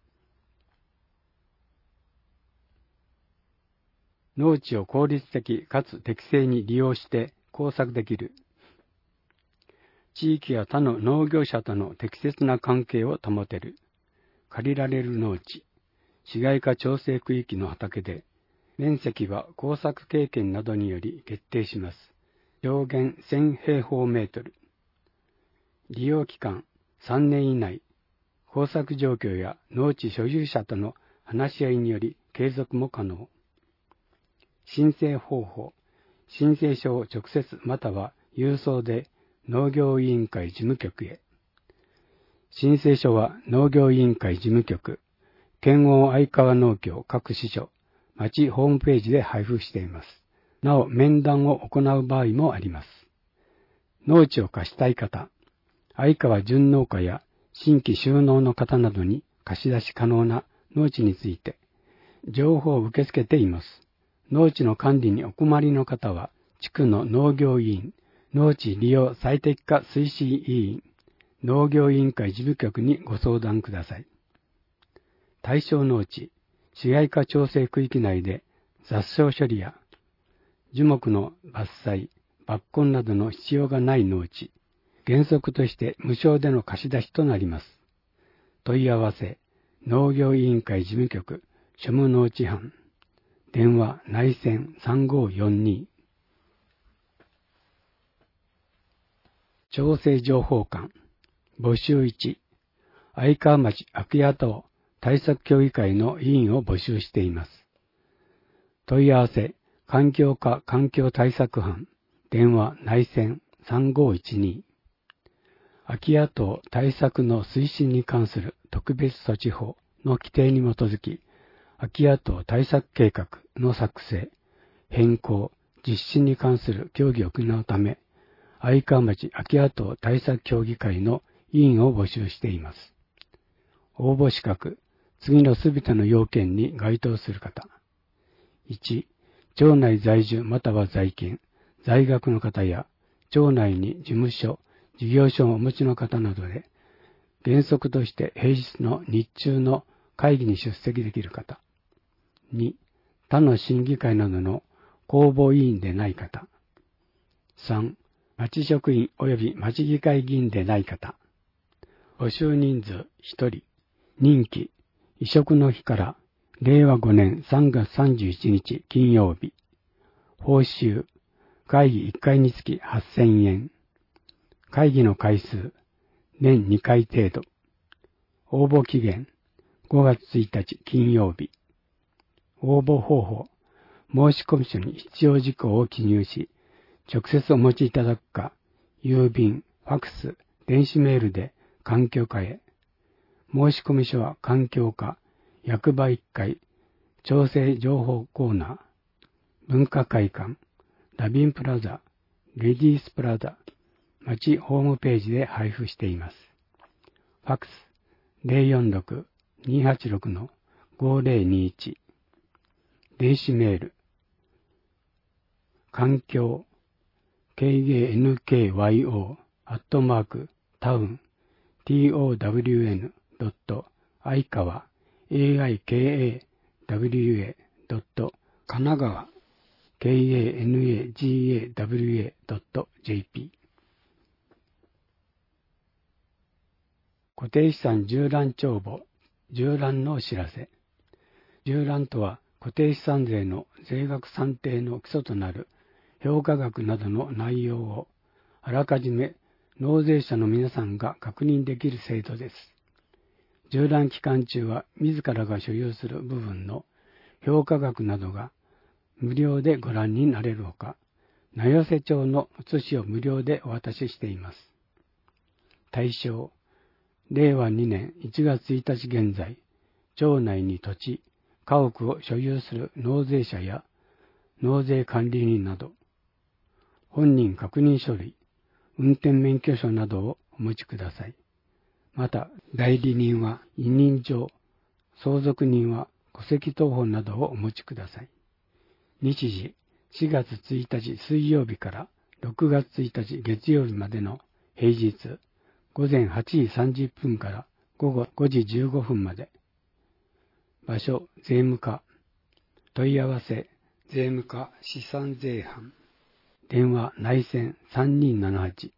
農地を効率的かつ適正に利用して工作できる。地域や他の農業者との適切な関係を保てる。借りられる農地、市街化調整区域の畑で、面積は工作経験などにより決定します。上限1000平方メートル。利用期間3年以内。工作状況や農地所有者との話し合いにより継続も可能。申請方法。申請書を直接または郵送で農業委員会事務局へ。申請書は農業委員会事務局、県央相川農協各支所、町ホームページで配布しています。なお、面談を行う場合もあります。農地を貸したい方、相川純農家や新規就農の方などに貸し出し可能な農地について、情報を受け付けています。農地の管理にお困りの方は、地区の農業委員、農地利用最適化推進委員、農業委員会事務局にご相談ください。対象農地、市街化調整区域内で雑草処理や樹木の伐採、抜根などの必要がない農地、原則として無償での貸し出しとなります。問い合わせ、農業委員会事務局、庶務農地班、電話内線3542。調整情報館、募集1、相川町空き家等対策協議会の委員を募集しています。問い合わせ、環境課環境対策班、電話内線3512。空き家等対策の推進に関する特別措置法の規定に基づき、空き家等対策計画の作成、変更、実施に関する協議を行うため、相川町空き家等対策協議会の委員を募集しています。応募資格、次のすべての要件に該当する方。1、町内在住または在勤、在学の方や、町内に事務所、事業所をお持ちの方などで、原則として平日の日中の会議に出席できる方。2、他の審議会などの公募委員でない方。3、町職員及び町議会議員でない方。募集人数1人。任期、移植の日から令和5年3月31日金曜日。報酬、会議1回につき8000円。会議の回数、年2回程度。応募期限、5月1日金曜日。応募方法、申込書に必要事項を記入し、直接お持ちいただくか、郵便、ファクス、電子メールで環境課へ。申込書は環境課、役場1階、調整情報コーナー、 文化会館、ラビンプラザ、レディースプラザ、町ホームページで配布しています。ファックス 046-286-5021、電子メール、環境、town、aikawa、kanagawa、kanagawa.jp。 固定資産縦覧帳簿、縦覧のお知らせ。縦覧とは、固定資産税の税額算定の基礎となる評価額などの内容をあらかじめ納税者の皆さんが確認できる制度です。縦覧期間中は自らが所有する部分の評価額などが無料でご覧になれるほか、名寄せ帳の写しを無料でお渡ししています。対象、令和2年1月1日現在、町内に土地、家屋を所有する納税者や納税管理人など、本人確認書類、運転免許証などをお持ちください。また、代理人は委任状、相続人は戸籍謄本などをお持ちください。日時、4月1日水曜日から6月1日月曜日までの平日、午前8時30分から午後5時15分まで。場所、税務課。問い合わせ、税務課資産税班。電話内線3278。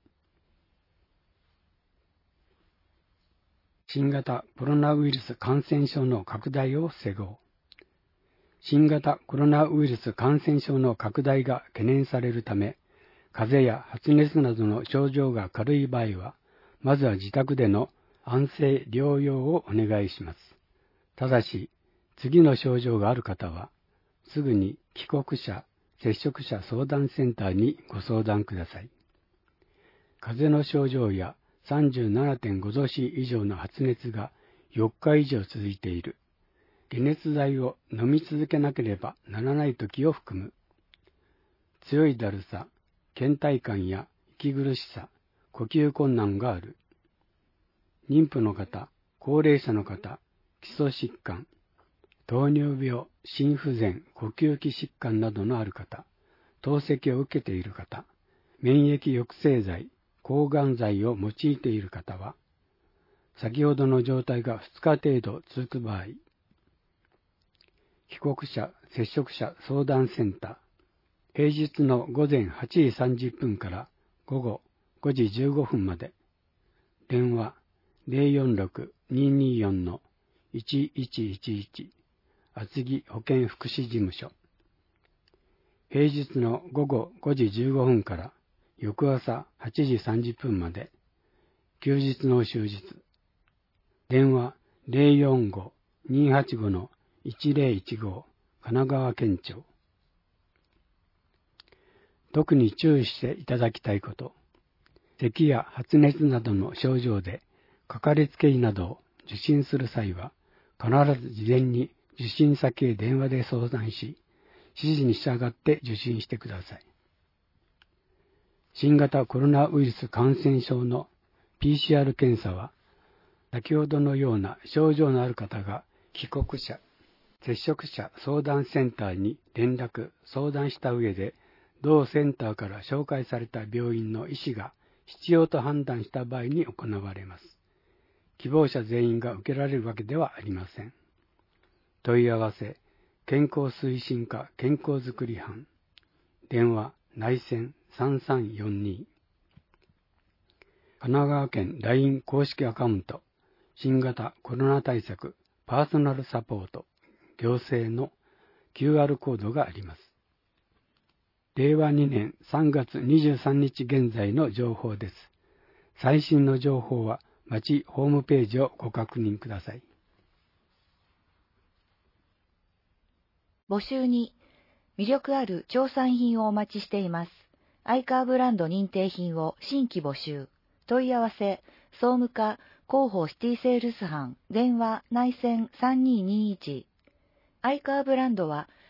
新型コロナウイルス感染症の拡大を防ごう。新型コロナウイルス感染症の拡大が懸念されるため、風邪や発熱などの症状が軽い場合は、まずは自宅での安静療養をお願いします。ただし、次の症状がある方は、すぐに帰国者、接触者相談センターにご相談ください。風邪の症状や 37.5 度 C 以上の発熱が4日以上続いている。解熱剤を飲み続けなければならない時を含む。強いだるさ、倦怠感や息苦しさ、呼吸困難がある。妊婦の方、高齢者の方、基礎疾患、糖尿病、心不全、呼吸器疾患などのある方、透析を受けている方、免疫抑制剤、抗がん剤を用いている方は、先ほどの状態が2日程度続く場合、帰国者、接触者相談センター、平日の午前8時30分から午後5時15分まで、電話 046-224-1111 厚木保健福祉事務所、平日の午後5時15分から翌朝8時30分まで、休日の終日、電話 045-285-1015 神奈川県庁。特に注意していただきたいこと、咳や発熱などの症状でかかりつけ医などを受診する際は、必ず事前に受診先へ電話で相談し、指示に従って受診してください。新型コロナウイルス感染症の PCR 検査は、先ほどのような症状のある方が帰国者、接触者相談センターに連絡・相談した上で、同センターから紹介された病院の医師が必要と判断した場合に行われます。希望者全員が受けられるわけではありません。問い合わせ、健康推進課健康づくり班、電話内線3342。神奈川県 LINE 公式アカウント、新型コロナ対策パーソナルサポート、行政の QR コードがあります。令和2年3月23日現在の情報です。最新の情報は町ホームページをご確認ください。 募集に魅力ある調査品をお待ちしています。アイカーブランド認定品を新規募集。問い合わせ、総務課広報シティセールス班、電話内線3221。アイカーブランドは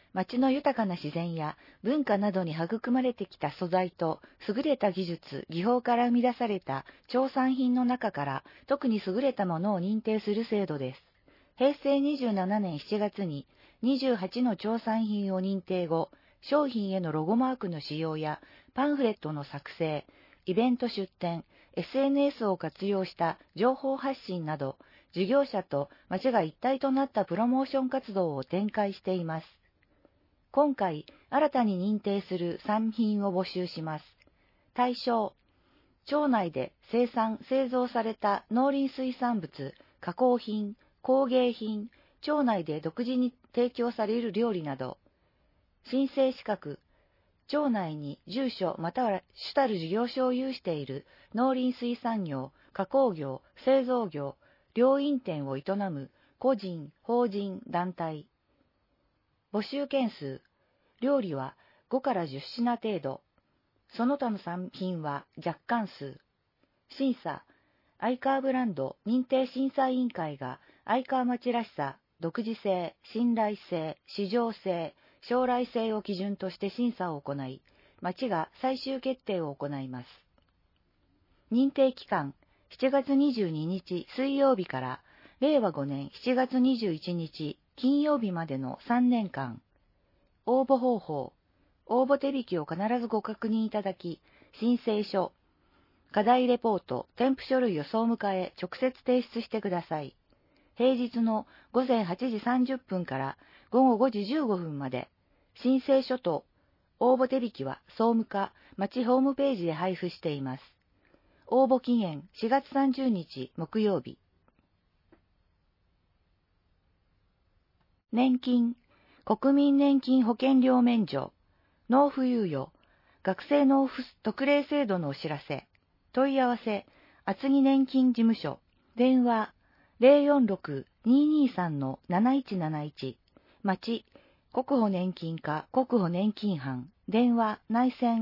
町の豊かな自然や文化などに育まれてきた素材と優れた技術、技法から生み出された調産品の中から特に優れたものを認定する制度です。平成27年7月に28の調産品を認定後、商品へのロゴマークの使用やパンフレットの作成、イベント出展、SNS を活用した情報発信など、事業者と町が一体となったプロモーション活動を展開しています。今回、新たに認定する産品を募集します。対象、町内で生産・製造された農林水産物、加工品、工芸品、町内で独自に提供される料理など、申請資格、町内に住所または主たる事業所を有している農林水産業、加工業、製造業、両飲店を営む個人、法人、団体。募集件数、料理は5から10品程度。その他の産品は若干数。審査、愛川ブランド認定審査委員会が愛川町らしさ、独自性、信頼性、市場性、将来性を基準として審査を行い、町が最終決定を行います。認定期間、7月22日水曜日から令和5年7月21日金曜日までの3年間。応募方法、応募手引を必ずご確認いただき、申請書、課題レポート、添付書類を総務課へ直接提出してください。平日の午前8時30分から午後5時15分まで、申請書と応募手引は総務課、町ホームページで配布しています。応募期限4月30日木曜日。年金、国民年金保険料免除、納付猶予、学生納付特例制度のお知らせ、問い合わせ、厚木年金事務所、電話、046-223-7171、町、国保年金課国保年金班、電話、内線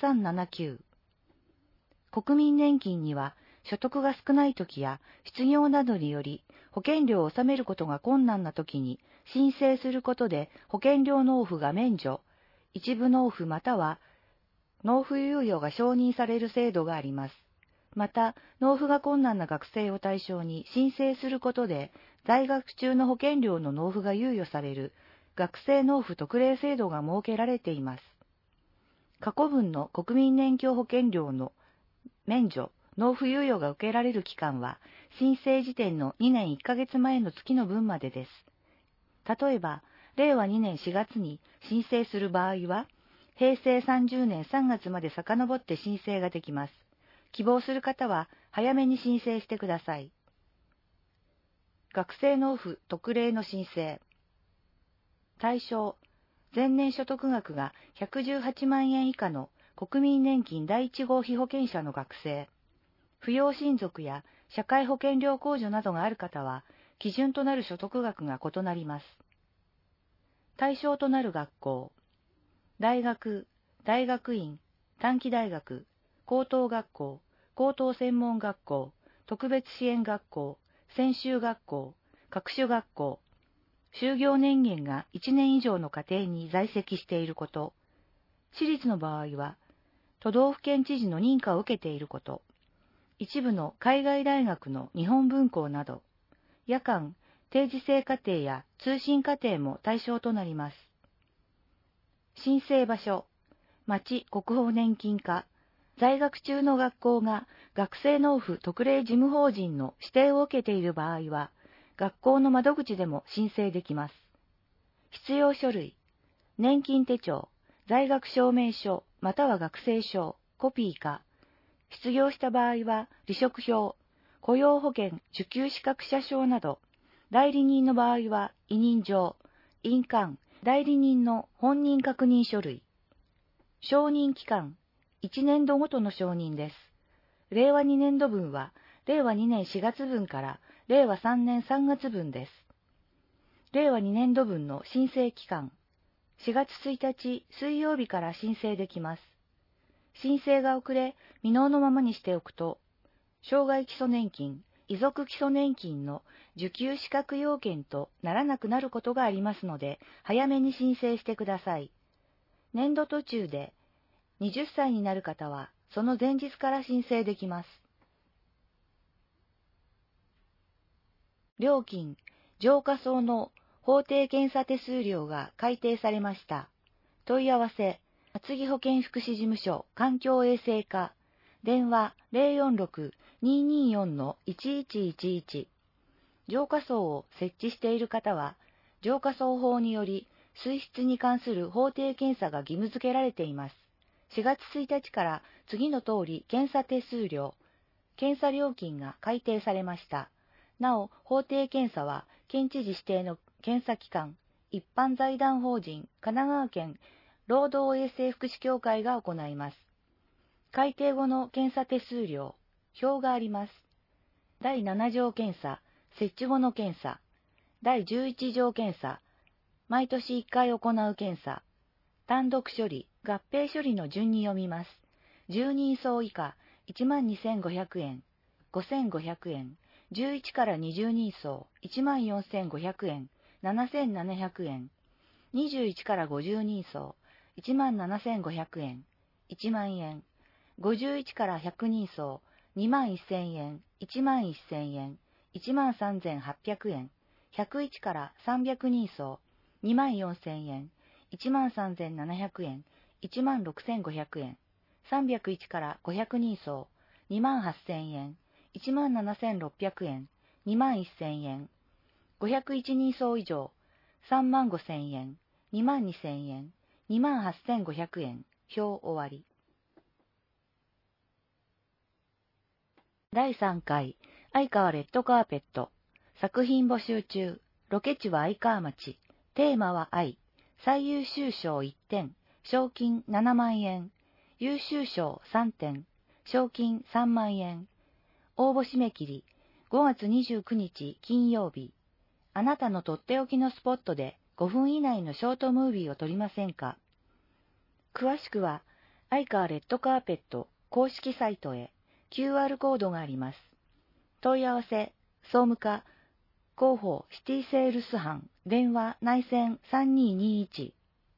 3379。国民年金には、所得が少ないときや失業などにより保険料を納めることが困難なときに申請することで保険料納付が免除、一部納付または納付猶予が承認される制度があります。また、納付が困難な学生を対象に申請することで在学中の保険料の納付が猶予される学生納付特例制度が設けられています。過去分の国民年金保険料の免除、納付猶予が受けられる期間は、申請時点の2年1ヶ月前の月の分までです。例えば、令和2年4月に申請する場合は、平成30年3月まで遡って申請ができます。希望する方は、早めに申請してください。学生納付特例の申請。対象、前年所得額が118万円以下の国民年金第1号被保険者の学生。扶養親族や社会保険料控除などがある方は、基準となる所得額が異なります。対象となる学校、大学、大学院、短期大学、高等学校、高等専門学校、特別支援学校、専修学校、各種学校、就業年限が1年以上の家庭に在籍していること、私立の場合は、都道府県知事の認可を受けていること、一部の海外大学の日本文校など、夜間、定時制課程や通信課程も対象となります。申請場所、町国保年金課、在学中の学校が学生納付特例事務法人の指定を受けている場合は、学校の窓口でも申請できます。必要書類、年金手帳、在学証明書、または学生証、コピーか、失業した場合は離職票、雇用保険受給資格者証など、代理人の場合は委任状、印鑑、代理人の本人確認書類。承認期間、1年度ごとの承認です。令和2年度分は、令和2年4月分から令和3年3月分です。令和2年度分の申請期間、4月1日水曜日から申請できます。申請が遅れ、未納のままにしておくと、障害基礎年金、 遺族基礎年金の受給資格要件とならなくなることがありますので、早めに申請してください。年度途中で20歳になる方は、その前日から申請できます。料金、浄化槽の法定検査手数料が改定されました。問い合わせ、厚木保健福祉事務所環境衛生課、電話 046-224-1111。浄化槽を設置している方は、浄化槽法により水質に関する法定検査が義務付けられています。4月1日から次の通り検査手数料、検査料金が改定されました。なお、法定検査は県知事指定の検査機関、一般財団法人神奈川県労働衛生福祉協会が行います。改定後の検査手数料、表があります。第7条検査、設置後の検査、第11条検査、毎年1回行う検査、単独処理、合併処理の順に読みます。10人層以下、12,500円、5,500円、11から20人層、14,500円、7,700円、21から50人層、17,500円、1万円、51から100人層、21,000円、11,000円、13,800円、101から300人層、24,000円、13,700円、16,500円、301から500人層、28,000円、17,600円、21,000円、501人層以上、35,000円、22,000円、28,500円、表終わり。第3回、相川レッドカーペット、作品募集中、ロケ地は相川町、テーマは愛、最優秀賞1点、賞金7万円、優秀賞3点、賞金3万円。応募締め切り、5月29日金曜日。あなたのとっておきのスポットで5分以内のショートムービーを撮りませんか？詳しくは、相川レッドカーペット公式サイトへ QR コードがあります。問い合わせ、総務課、広報シティセールス班、電話内線3221。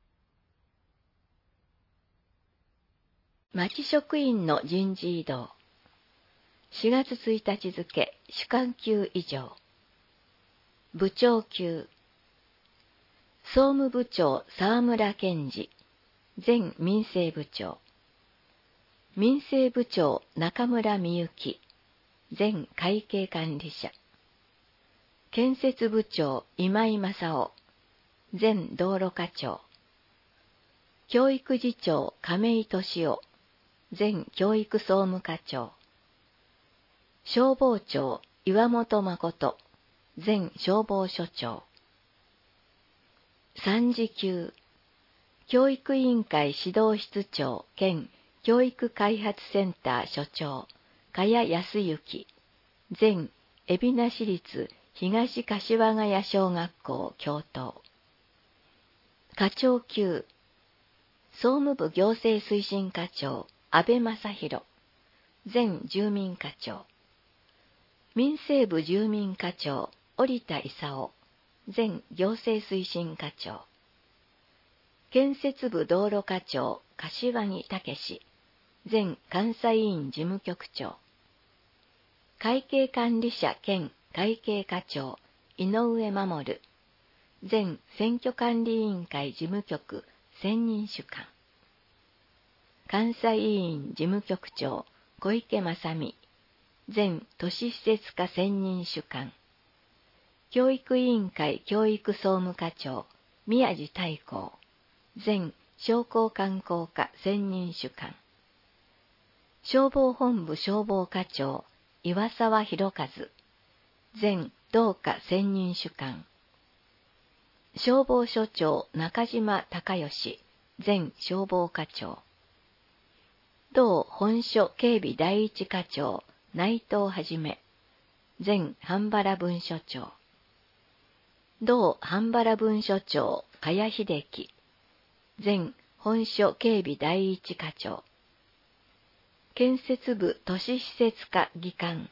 町職員の人事異動。4月1日付、主幹級以上。部長級。総務部長沢村健二、前民政部長。民政部長中村美幸、前会計管理者。建設部長今井正夫、前道路課長。教育次長亀井俊夫、前教育総務課長。消防庁岩本誠、前消防署長。3次級。教育委員会指導室長兼教育開発センター所長茅康之、前海老名市立東柏ヶ谷小学校教頭。課長級。総務部行政推進課長阿部正弘、前住民課長。民政部住民課長織田勲、前行政推進課長。建設部道路課長柏木武、前監査委員事務局長。会計管理者兼会計課長井上守、前選挙管理委員会事務局専任主幹。監査委員事務局長小池正美、前都市施設課専任主幹。教育委員会教育総務課長宮地大光、前商工観光課専任主幹。消防本部消防課長岩沢博和、前同課専任主幹。消防署長中島隆義、前消防課長。同本署警備第一課長内藤はじめ、前半原分署長。同半原分署長茅秀樹、前本署警備第一課長。建設部都市施設課技官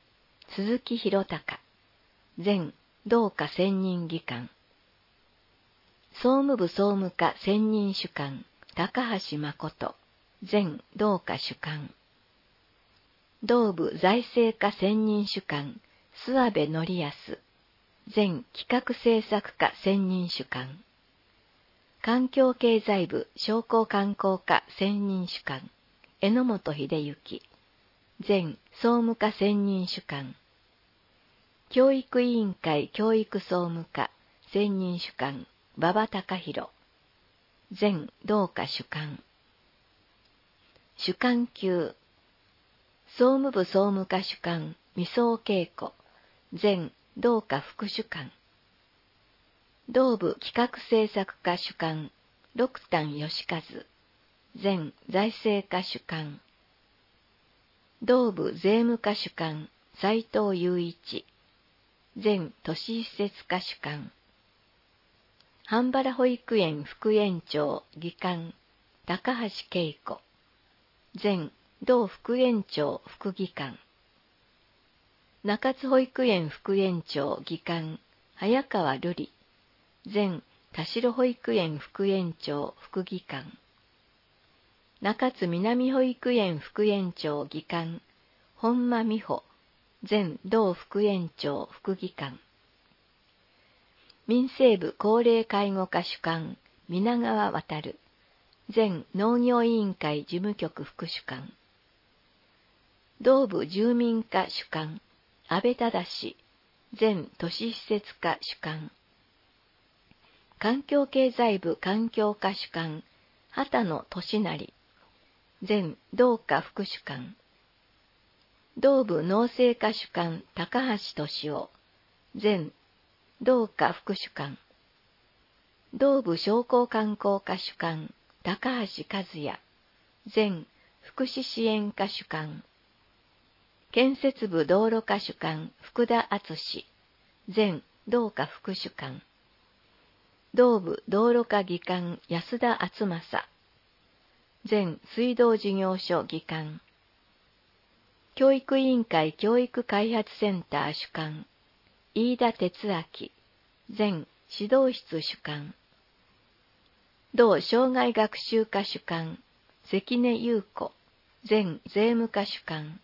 鈴木弘隆、前同課専任議官。総務部総務課専任主幹、高橋誠、前同課主幹。同部財政課専任主幹、諏訪部則康、前企画政策課専任主幹。環境経済部商工観光課専任主幹、榎本秀之、前総務課専任主幹。教育委員会教育総務課専任主幹、馬場隆弘、前同課主幹。主幹級、総務部総務課主幹、三相恵子、前同課副主幹。同部企画政策課主幹、六丹義和、前財政課主幹。同部税務課主幹、斉藤雄一、前都市施設課主幹。半原保育園副園長技官、高橋恵子、前同副園長副技官。中津保育園副園長技官、早川瑠璃、前田代保育園副園長副技官。中津南保育園副園長技官、本間美穂、前同副園長副技官。民生部高齢介護課主幹、皆川渉、前農業委員会事務局副主幹。同部住民課主幹、安倍忠、前都市施設課主幹。環境経済部環境課主幹、畑野俊成、前同課副主幹。同部農政課主幹、高橋俊夫、前同課副主幹。同部商工観光課主幹、高橋和也、前福祉支援課主幹。建設部道路課主幹、福田敦、前同課副主幹。同部道路課技官、安田敦正、前水道事業所技官。教育委員会教育開発センター主幹、飯田哲明、前指導室主幹。同障害学習課主幹、関根優子、前税務課主幹。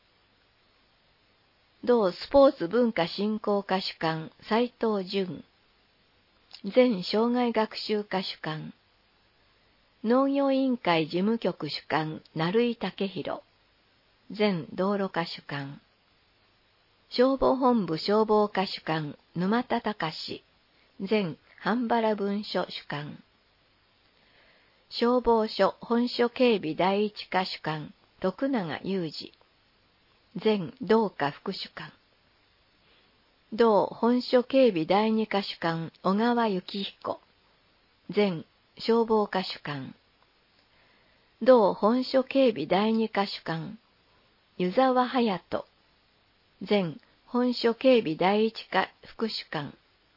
同スポーツ文化振興課主幹、斉藤淳、前障害学習課主幹。農業委員会事務局主幹、成井武弘、前道路課主幹。消防本部消防課主幹、沼田隆、前半原分署主幹。消防署本署警備第一課主幹、徳永裕二、前同課副主幹。同本署警備第二課主幹、小川幸彦、前消防課主幹。同本署警備第二課主幹、湯沢隼人、前本署警備第一課副主幹。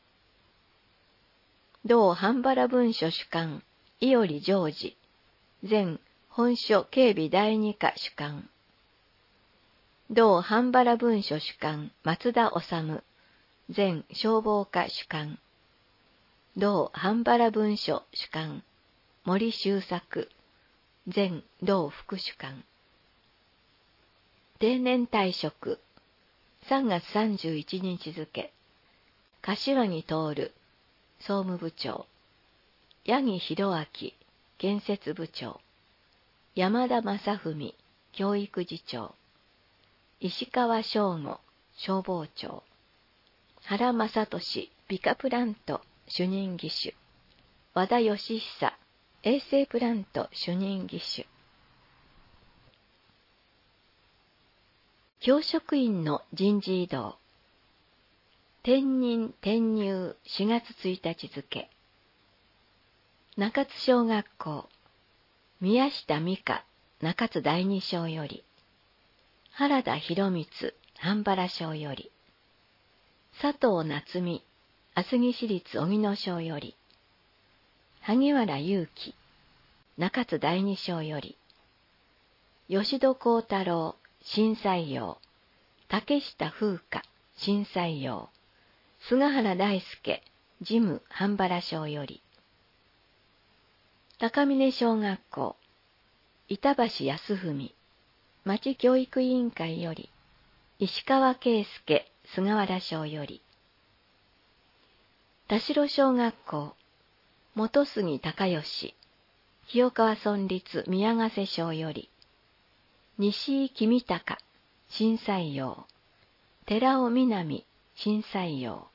同半原分署主幹、伊織ジョージ、前本署警備第二課主幹。同半原分署主幹、松田治、前消防課主幹。同半原分署主幹、森周作、前同副主幹。定年退職、3月31日付、柏木徹、総務部長、八木弘明、建設部長、山田正文、教育次長、石川翔吾、消防庁、原正俊、美化プラント主任技手、和田義久、衛生プラント主任技手。教職員の人事異動。転任転入4月1日付。中津小学校、宮下美香中津第二小より、原田博光半原小より、佐藤夏美厚木市立荻野小より、萩原祐希中津第二小より、吉戸幸太郎新採用、竹下風花震災陽、菅原大輔、事務半原省より。高峰小学校、板橋康文、町教育委員会より、石川圭介、菅原省より。田代小学校、本杉隆義、清川村立宮ヶ瀬省より、西井君高、震災陽、寺尾南、震災陽。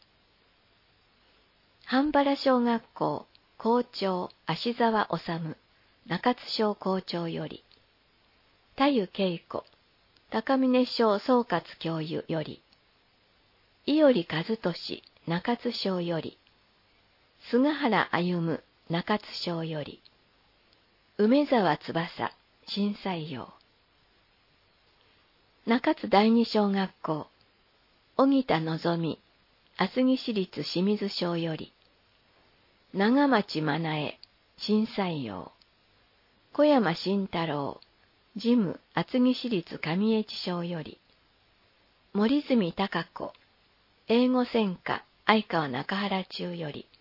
半原小学校、校長芦沢治、中津小校長より、田湯恵子、高峰小総括教諭より、伊織和俊、中津小より、菅原歩、中津小より、梅沢翼、震災陽。中津第二小学校、荻田のぞみ、厚木市立清水小より、長町真苗、震災陽。小山慎太郎、事務厚木市立上越小より、森住孝子、英語専科相川中原中より、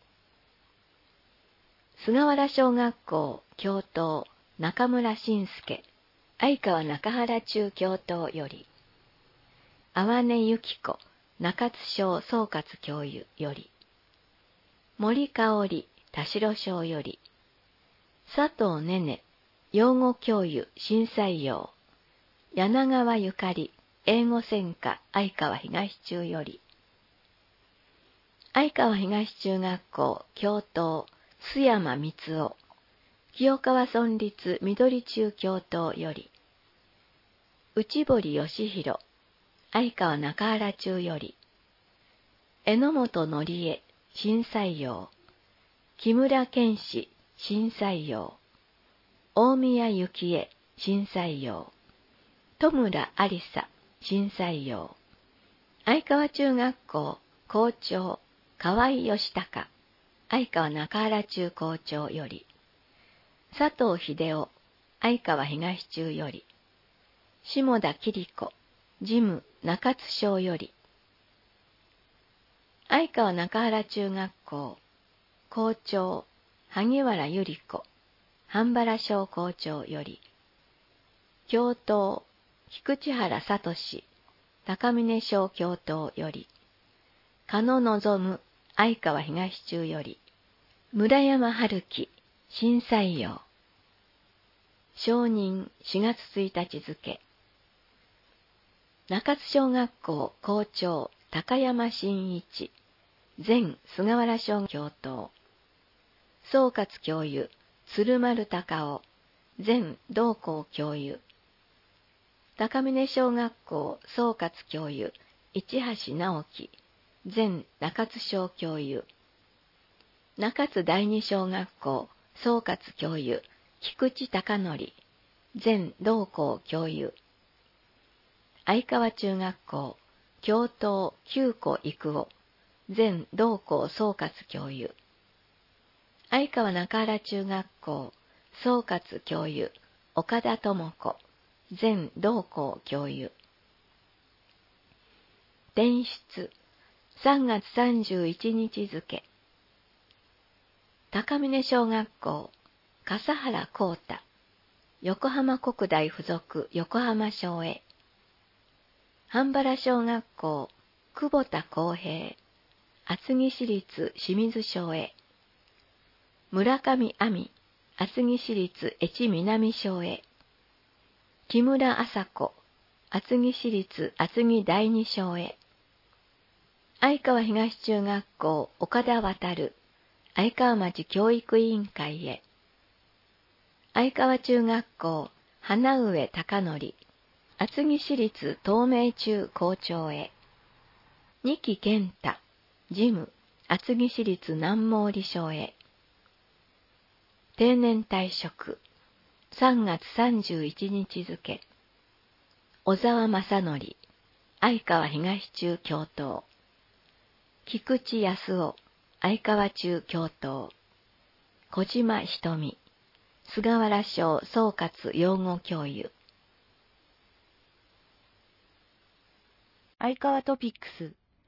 菅原小学校教頭中村信介、相川中原中教頭より、淡根由紀子、中津小総括教諭より、森香織、田代小より、佐藤ねね、養護教諭震災陽、柳川ゆかり、英語専科相川東中より、相川東中学校教頭須山光夫、清川村立緑中教頭より、内堀義弘、相川中原中より、榎本則江、震災陽、木村健志、震災陽、大宮幸恵、震災陽、戸村ありさ、震災陽、相川中学校校長河合義孝、相川中原中校長より、佐藤秀夫、相川東中より、下田桐子、事務中津小より、相川中原中学校校長萩原百合子、半原小校長より、教頭菊池原聡、高峰小教頭より、加野望、相川東中より、村山春樹、震災陽。承認4月1日付。中津小学校校長高山真一、前菅原小教頭。総括教諭鶴丸隆夫、前同校教諭。高峰小学校総括教諭市橋直樹、前中津小教諭。中津第二小学校総括教諭菊池貴則、前同校教諭。相川中学校教頭久子育夫、前同校総括教諭。相川中原中学校総括教諭岡田智子、前同校教諭。転出3月31日付。高峰小学校笠原光太、横浜国大附属横浜小へ。半原小学校久保田康平、厚木市立清水小へ。村上亜美、厚木市立越南小へ。木村麻子、厚木市立厚木第二小へ。相川東中学校岡田航、相川町教育委員会へ。相川中学校花上貴則、厚木市立東明中校長へ。二木健太、事務厚木市立南毛利小へ。定年退職3月31日付。小沢正則、相川東中教頭。菊池康夫、相川中教頭。小島瞳、菅原小総括養護教諭。 相川トピックス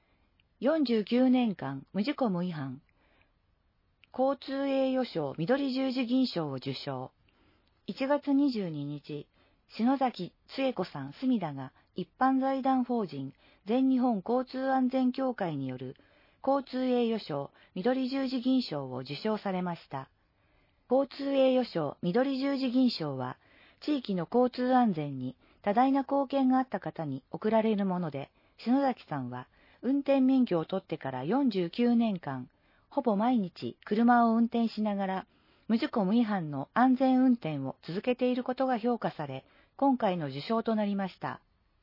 49年間無事故無違反、交通栄誉賞緑十字銀賞を受賞。1月22日、篠崎津恵子さん隅田が一般財団法人全日本交通安全協会による交通栄誉賞緑十字銀賞を受賞されました。交通栄誉賞緑十字銀賞は、地域の交通安全に多大な貢献があった方に贈られるもので、篠崎さんは運転免許を取ってから49年間、ほぼ毎日車を運転しながら、無事故無違反の安全運転を続けていることが評価され、今回の受賞となりました。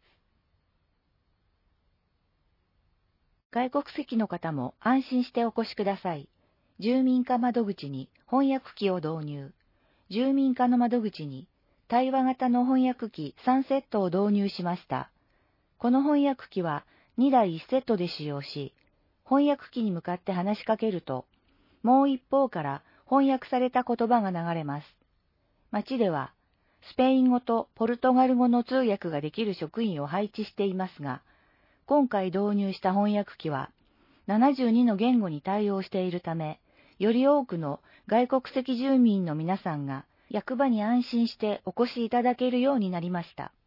外国籍の方も安心してお越しください。住民課窓口に翻訳機を導入。住民課の窓口に対話型の翻訳機3セットを導入しました。この翻訳機は2台1セットで使用し、翻訳機に向かって話しかけると、もう一方から翻訳された言葉が流れます。町では、スペイン語とポルトガル語の通訳ができる職員を配置していますが、今回導入した翻訳機は、72の言語に対応しているため、より多くの外国籍住民の皆さんが役場に安心してお越しいただけるようになりました。